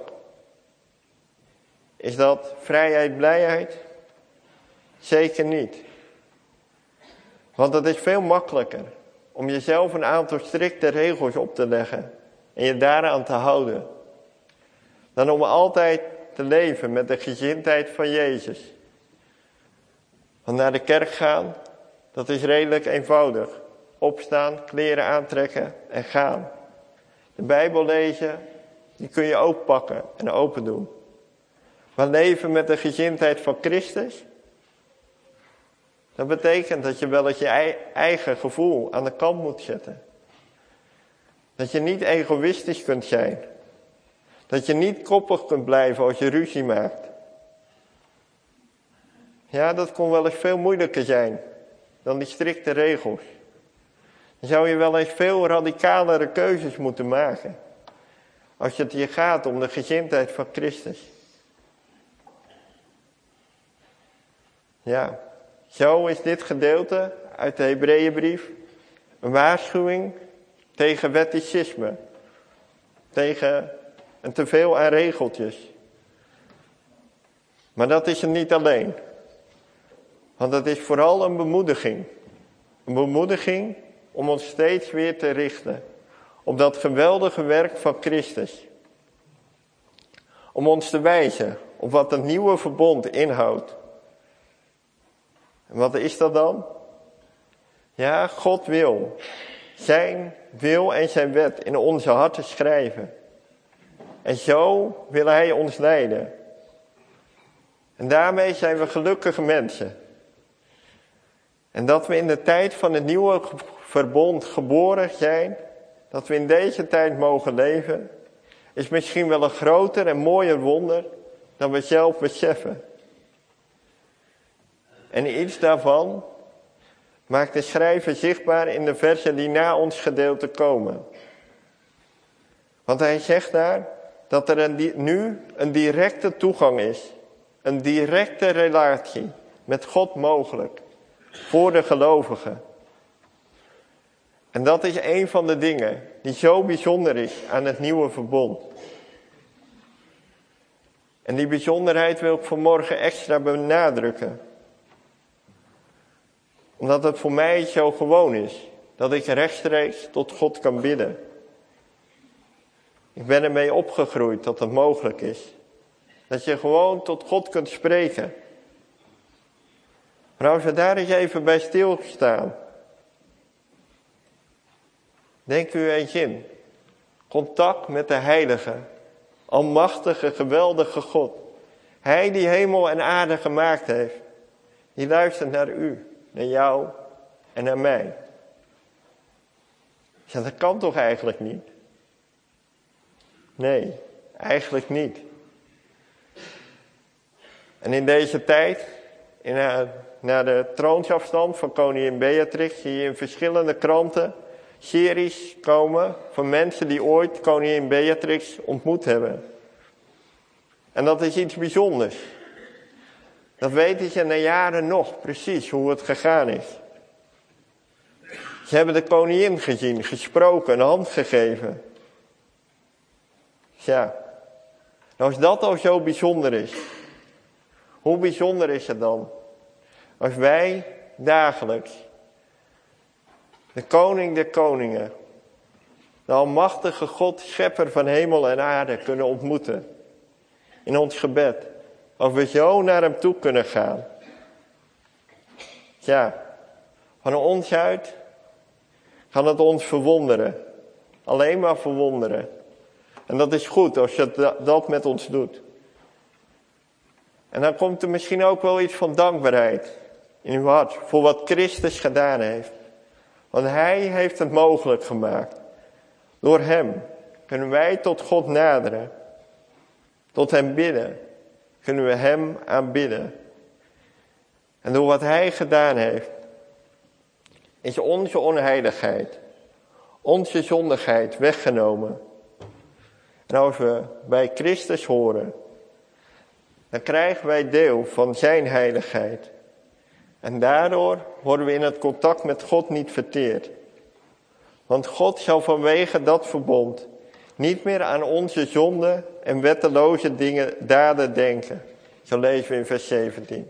Speaker 2: Is dat vrijheid, blijheid? Zeker niet. Want het is veel makkelijker om jezelf een aantal strikte regels op te leggen en je daaraan te houden, dan om altijd te leven met de gezindheid van Jezus. Want naar de kerk gaan, dat is redelijk eenvoudig. Opstaan, kleren aantrekken en gaan. De Bijbel lezen, die kun je ook pakken en open doen. Maar leven met de gezindheid van Christus, dat betekent dat je wel eens je eigen gevoel aan de kant moet zetten. Dat je niet egoïstisch kunt zijn. Dat je niet koppig kunt blijven als je ruzie maakt. Ja, dat kon wel eens veel moeilijker zijn dan die strikte regels. Dan zou je wel eens veel radicalere keuzes moeten maken. Als het hier gaat om de gezindheid van Christus. Ja, zo is dit gedeelte uit de Hebreeënbrief een waarschuwing tegen wetticisme. Tegen een teveel aan regeltjes. Maar dat is het niet alleen. Want het is vooral een bemoediging. Een bemoediging om ons steeds weer te richten op dat geweldige werk van Christus. Om ons te wijzen op wat het nieuwe verbond inhoudt. En wat is dat dan? Ja, God wil zijn wil en zijn wet in onze harten schrijven. En zo wil hij ons leiden. En daarmee zijn we gelukkige mensen. En dat we in de tijd van het nieuwe verbond geboren zijn, dat we in deze tijd mogen leven, is misschien wel een groter en mooier wonder dan we zelf beseffen. En iets daarvan maakt de schrijver zichtbaar in de versen die na ons gedeelte komen. Want hij zegt daar dat er nu een directe toegang is, een directe relatie met God mogelijk voor de gelovigen. En dat is een van de dingen die zo bijzonder is aan het nieuwe verbond. En die bijzonderheid wil ik vanmorgen extra benadrukken. Omdat het voor mij zo gewoon is. Dat ik rechtstreeks tot God kan bidden. Ik ben ermee opgegroeid dat het mogelijk is. Dat je gewoon tot God kunt spreken. Maar als we daar eens even bij stilstaan. Denk u eens in. Contact met de heilige, almachtige, geweldige God. Hij die hemel en aarde gemaakt heeft. Die luistert naar u, naar jou en naar mij. Ja, dat kan toch eigenlijk niet? Nee, eigenlijk niet. En in deze tijd, na de troonsafstand van koningin Beatrix, zie je in verschillende kranten series komen van mensen die ooit koningin Beatrix ontmoet hebben. En dat is iets bijzonders. Dat weten ze na jaren nog precies hoe het gegaan is. Ze hebben de koningin gezien, gesproken, een hand gegeven. Ja, nou als dat al zo bijzonder is, hoe bijzonder is het dan als wij dagelijks de koning der koningen, de almachtige God, schepper van hemel en aarde kunnen ontmoeten in ons gebed. Als we zo naar hem toe kunnen gaan. Ja, van ons uit kan het ons verwonderen. Alleen maar verwonderen. En dat is goed als je dat met ons doet. En dan komt er misschien ook wel iets van dankbaarheid in uw hart voor wat Christus gedaan heeft. Want hij heeft het mogelijk gemaakt. Door hem kunnen wij tot God naderen. Tot hem bidden. Kunnen we hem aanbidden. En door wat hij gedaan heeft, is onze onheiligheid, onze zondigheid weggenomen. En als we bij Christus horen, dan krijgen wij deel van zijn heiligheid. En daardoor worden we in het contact met God niet verteerd. Want God zal vanwege dat verbond niet meer aan onze zonden en wetteloze daden denken. Zo lezen we in vers 17.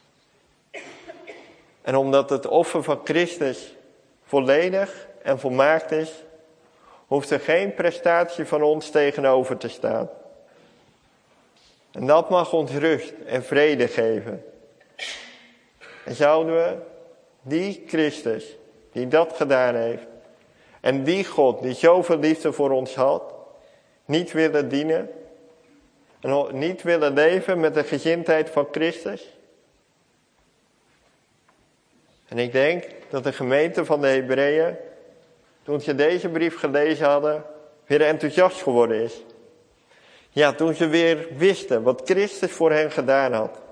Speaker 2: En omdat het offer van Christus volledig en volmaakt is, hoeft er geen prestatie van ons tegenover te staan. En dat mag ons rust en vrede geven. En zouden we die Christus, die dat gedaan heeft, en die God die zoveel liefde voor ons had, niet willen dienen en niet willen leven met de gezindheid van Christus? En ik denk dat de gemeente van de Hebreeën, toen ze deze brief gelezen hadden, weer enthousiast geworden is. Ja, toen ze weer wisten wat Christus voor hen gedaan had.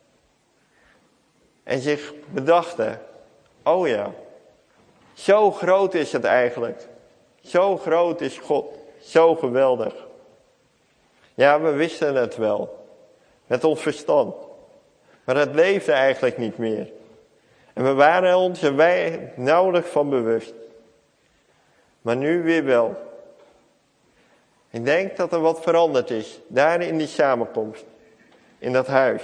Speaker 2: En zich bedachten, oh ja, zo groot is het eigenlijk. Zo groot is God, zo geweldig. Ja, we wisten het wel, met ons verstand. Maar het leefde eigenlijk niet meer. En we waren ons er nauwelijks van bewust. Maar nu weer wel. Ik denk dat er wat veranderd is, daar in die samenkomst, in dat huis.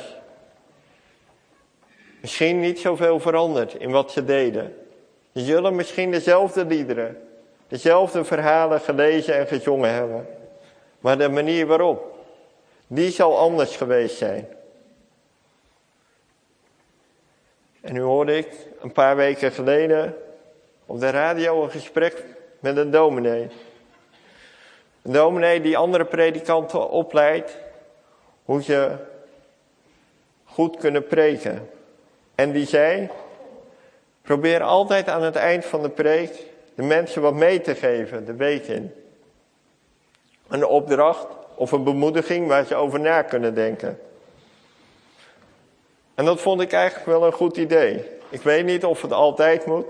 Speaker 2: Misschien niet zoveel veranderd in wat ze deden. Ze zullen misschien dezelfde liederen, dezelfde verhalen gelezen en gezongen hebben. Maar de manier waarop, die zal anders geweest zijn. En nu hoorde ik een paar weken geleden op de radio een gesprek met een dominee. Een dominee die andere predikanten opleidt hoe ze goed kunnen preken. En die zei, probeer altijd aan het eind van de preek de mensen wat mee te geven, de week in. Een opdracht of een bemoediging waar ze over na kunnen denken. En dat vond ik eigenlijk wel een goed idee. Ik weet niet of het altijd moet.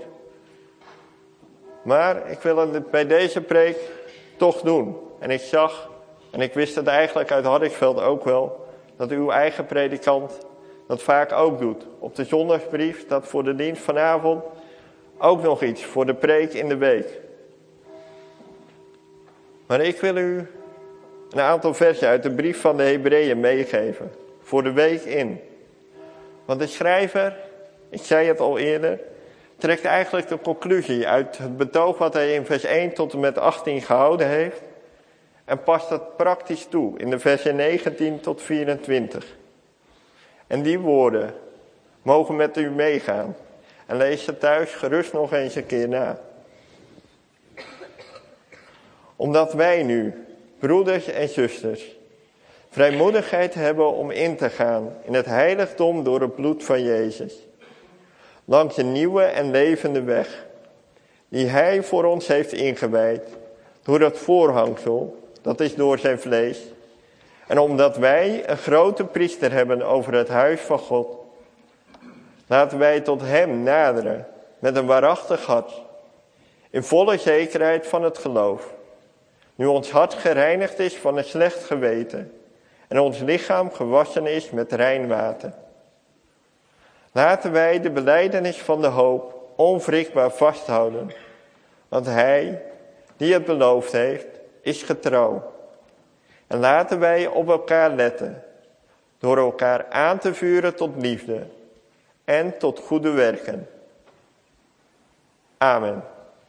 Speaker 2: Maar ik wil het bij deze preek toch doen. En ik zag, en ik wist het eigenlijk uit Hardingsveld ook wel, dat uw eigen predikant dat vaak ook doet. Op de zondagsbrief staat voor de dienst vanavond ook nog iets voor de preek in de week. Maar ik wil u een aantal versen uit de brief van de Hebreeën meegeven. Voor de week in. Want de schrijver, ik zei het al eerder, trekt eigenlijk de conclusie uit het betoog wat hij in vers 1 tot en met 18 gehouden heeft. En past dat praktisch toe in de versen 19 tot 24. En die woorden mogen met u meegaan. En lees ze thuis gerust nog eens een keer na. Omdat wij nu, broeders en zusters, vrijmoedigheid hebben om in te gaan in het heiligdom door het bloed van Jezus. Langs een nieuwe en levende weg, die Hij voor ons heeft ingewijd, door dat voorhangsel, dat is door zijn vlees. En omdat wij een grote priester hebben over het huis van God, laten wij tot Hem naderen met een waarachtig hart, in volle zekerheid van het geloof. Nu ons hart gereinigd is van een slecht geweten en ons lichaam gewassen is met rein water. Laten wij de belijdenis van de hoop onwrikbaar vasthouden, want Hij, die het beloofd heeft, is getrouw. En laten wij op elkaar letten, door elkaar aan te vuren tot liefde en tot goede werken. Amen.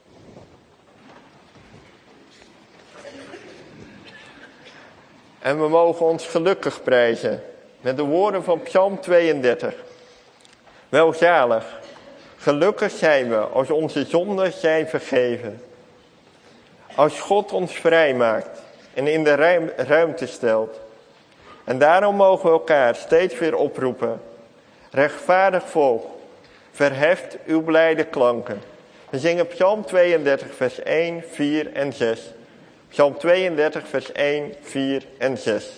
Speaker 2: En we mogen ons gelukkig prijzen met de woorden van Psalm 32. Welzalig, gelukkig zijn we als onze zonden zijn vergeven. Als God ons vrijmaakt en in de ruimte stelt. En daarom mogen we elkaar steeds weer oproepen. Rechtvaardig volk, verheft uw blijde klanken. We zingen Psalm 32 vers 1, 4 en 6. Psalm 32 vers 1, 4 en 6.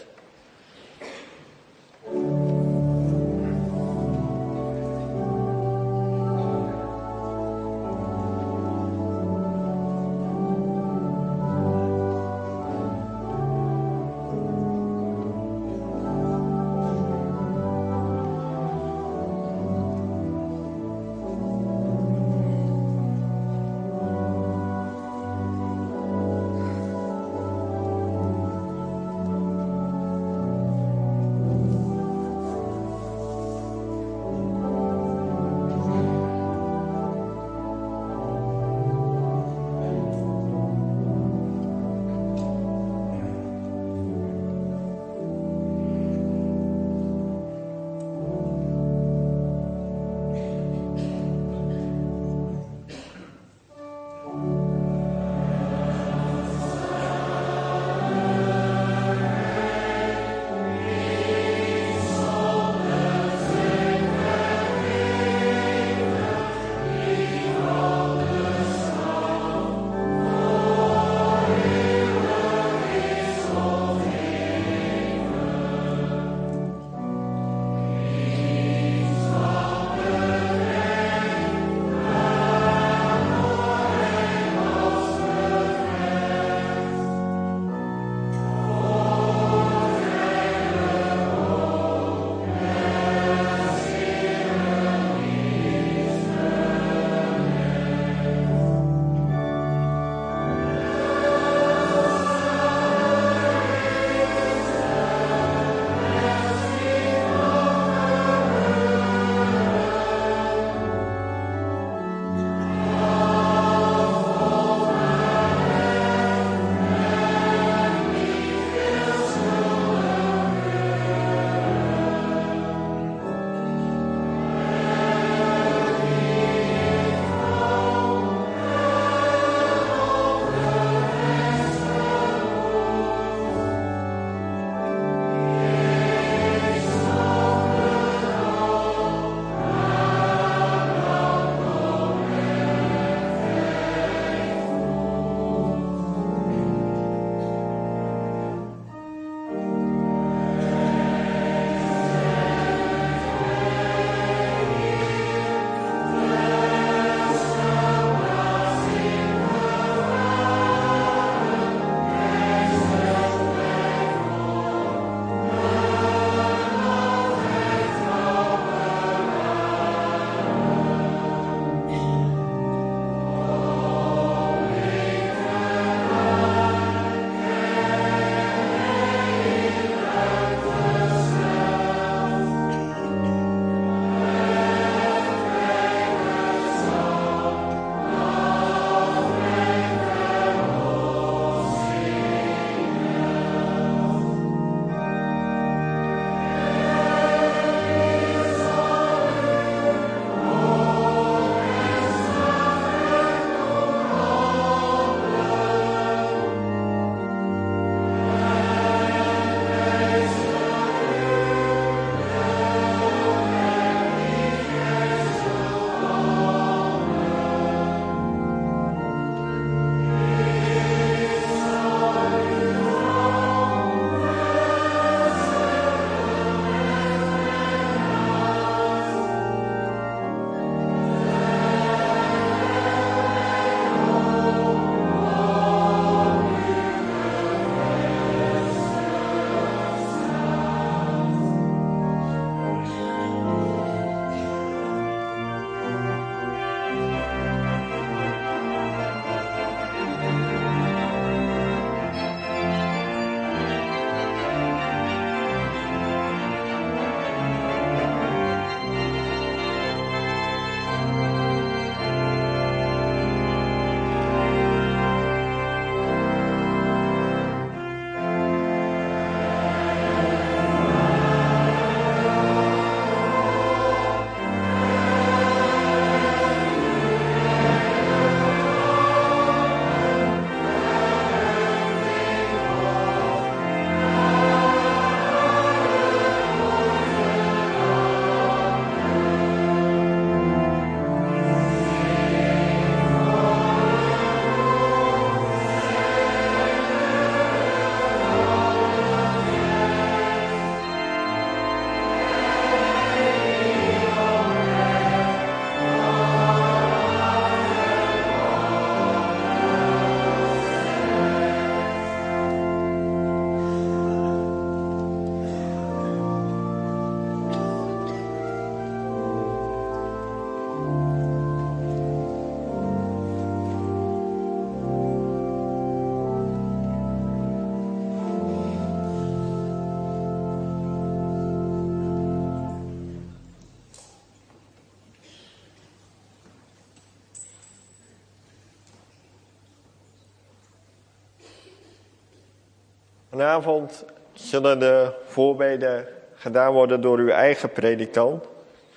Speaker 2: Vanavond zullen de voorbeden gedaan worden door uw eigen predikant.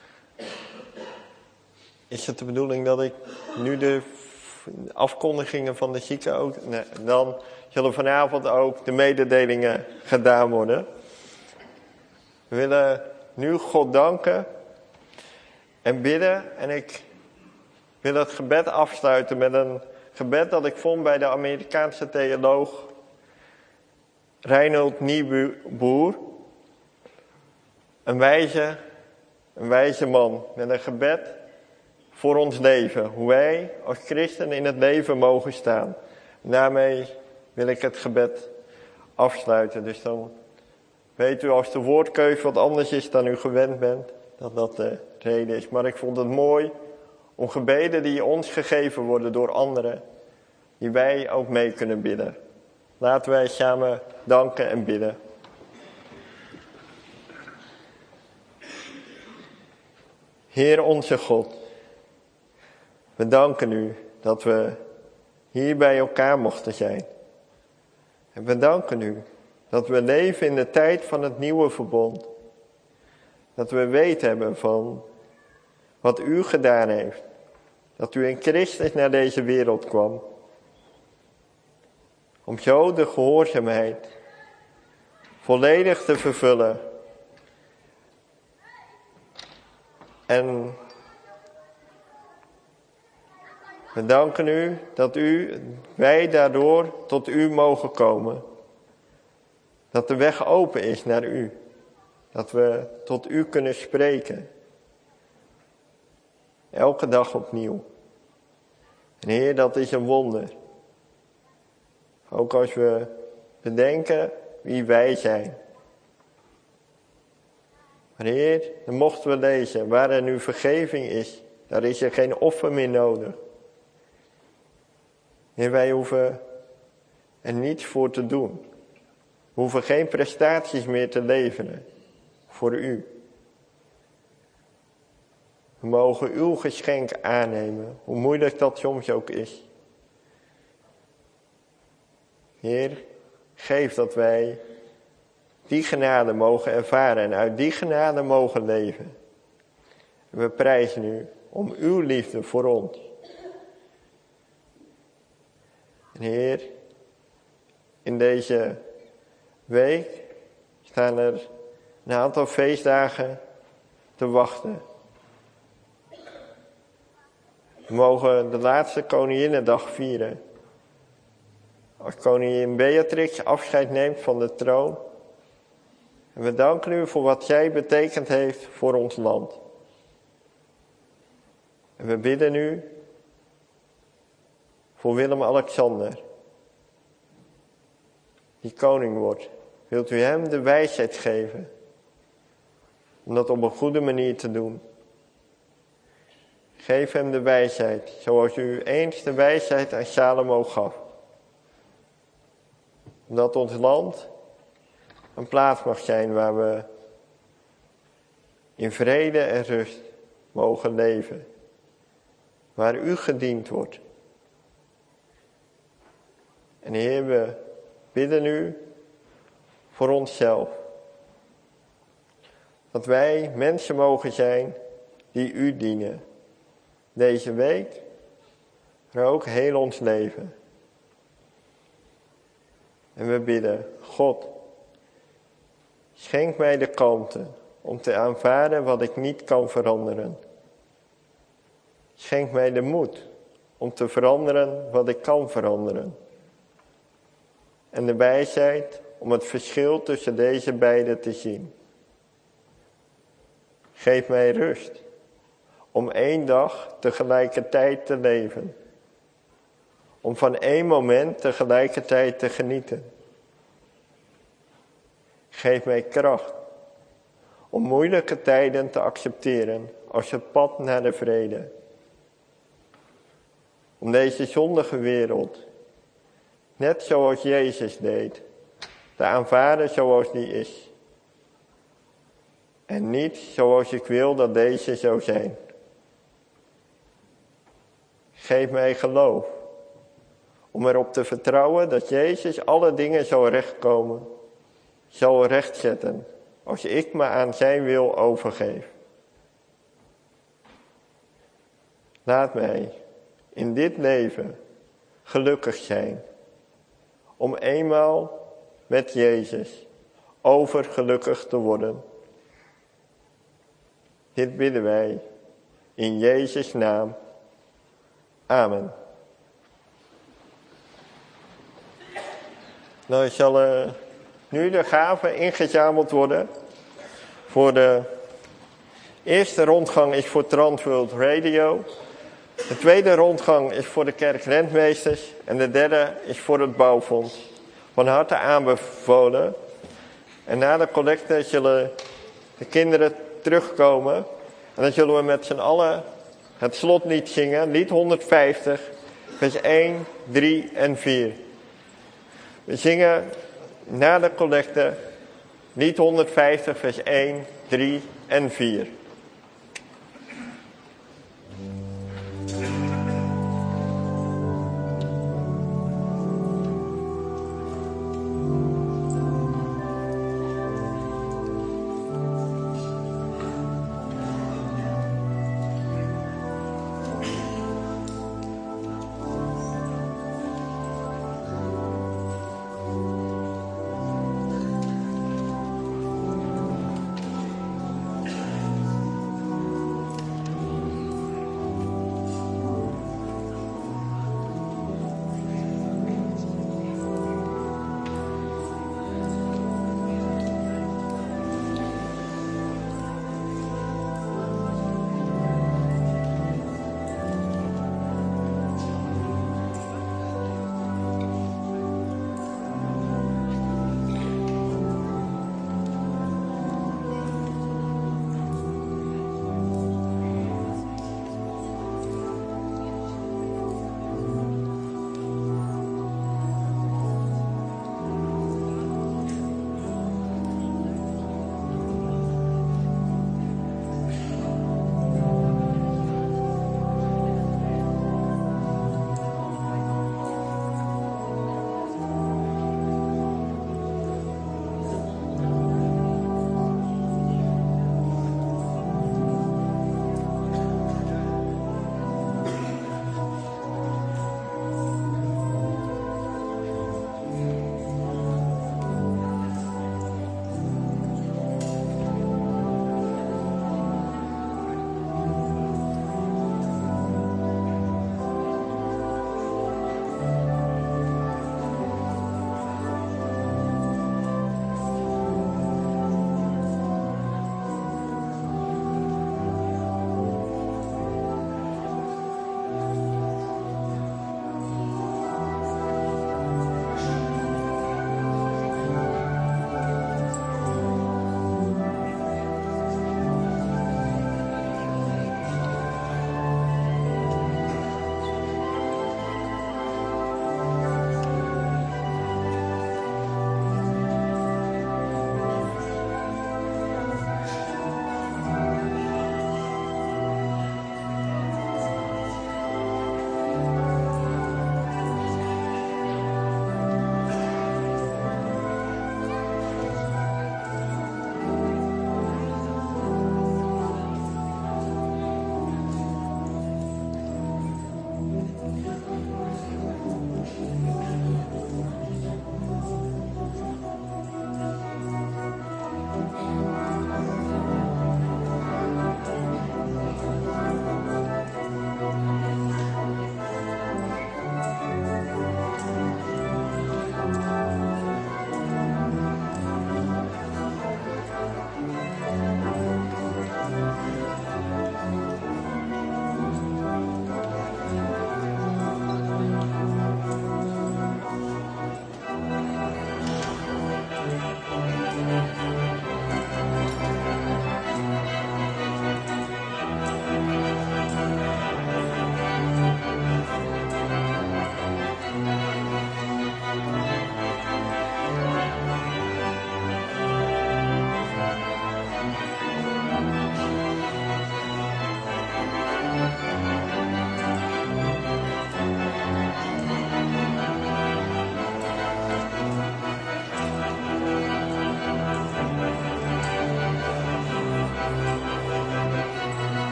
Speaker 2: Is het de bedoeling dat ik nu de afkondigingen van de zieken ook... Nee, dan zullen vanavond ook de mededelingen gedaan worden. We willen nu God danken en bidden. En ik wil het gebed afsluiten met een gebed dat ik vond bij de Amerikaanse theoloog Reinhold Niebuhr. Een wijze man met een gebed voor ons leven. Hoe wij als christen in het leven mogen staan. En daarmee wil ik het gebed afsluiten. Dus dan weet u als de woordkeus wat anders is dan u gewend bent, dat dat de reden is. Maar ik vond het mooi om gebeden die ons gegeven worden door anderen, die wij ook mee kunnen bidden. Laten wij samen danken en bidden. Heer onze God, we danken u dat we hier bij elkaar mochten zijn. En we danken u dat we leven in de tijd van het nieuwe verbond. Dat we weten hebben van wat u gedaan heeft. Dat u in Christus naar deze wereld kwam. Om zo de gehoorzaamheid volledig te vervullen. En we danken u dat wij daardoor tot u mogen komen. Dat de weg open is naar u. Dat we tot u kunnen spreken. Elke dag opnieuw. En Heer, dat is een wonder. Ook als we bedenken wie wij zijn. Maar Heer, dan mochten we lezen, waar er nu vergeving is, daar is er geen offer meer nodig. Heer, wij hoeven er niets voor te doen. We hoeven geen prestaties meer te leveren voor u. We mogen uw geschenk aannemen, hoe moeilijk dat soms ook is. Heer, geef dat wij die genade mogen ervaren en uit die genade mogen leven. En we prijzen u om uw liefde voor ons. En Heer, in deze week staan er een aantal feestdagen te wachten. We mogen de laatste Koninginnedag vieren. Als koningin Beatrix afscheid neemt van de troon. En we danken u voor wat zij betekend heeft voor ons land. En we bidden u voor Willem-Alexander, die koning wordt. Wilt u hem de wijsheid geven om dat op een goede manier te doen? Geef hem de wijsheid, zoals u eens de wijsheid aan Salomo gaf. Omdat ons land een plaats mag zijn waar we in vrede en rust mogen leven. Waar u gediend wordt. En Heer, we bidden u voor onszelf. Dat wij mensen mogen zijn die u dienen. Deze week, maar ook heel ons leven. En we bidden, God, schenk mij de kalmte om te aanvaarden wat ik niet kan veranderen. Schenk mij de moed om te veranderen wat ik kan veranderen. En de wijsheid om het verschil tussen deze beide te zien. Geef mij rust om 1 dag tegelijkertijd te leven. Om van 1 moment tegelijkertijd te genieten. Geef mij kracht om moeilijke tijden te accepteren als het pad naar de vrede. Om deze zondige wereld, net zoals Jezus deed, te aanvaarden zoals die is. En niet zoals ik wil dat deze zou zijn. Geef mij geloof Om erop te vertrouwen dat Jezus alle dingen zal rechtkomen, zal rechtzetten, als ik me aan zijn wil overgeef. Laat mij in dit leven gelukkig zijn, om eenmaal met Jezus overgelukkig te worden. Dit bidden wij in Jezus' naam. Amen. Nou zal nu de gaven ingezameld worden. Voor de eerste rondgang is voor Transworld Radio. De tweede rondgang is voor de kerkrentmeesters. En de derde is voor het bouwfonds. Van harte aanbevolen. En na de collecte zullen de kinderen terugkomen. En dan zullen we met z'n allen het slotlied zingen. Lied 150, vers 1, 3 en 4. We zingen na de collecte lied 150, vers 1, 3 en 4.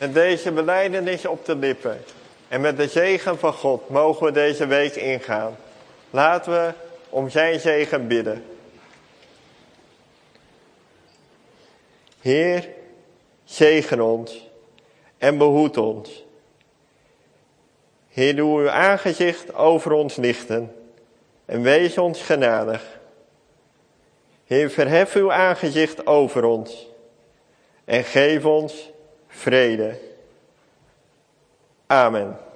Speaker 2: Met deze belijdenis op de lippen en met de zegen van God mogen we deze week ingaan. Laten we om zijn zegen bidden. Heer, zegen ons en behoed ons. Heer, doe uw aangezicht over ons lichten en wees ons genadig. Heer, verhef uw aangezicht over ons en geef ons vrede. Amen.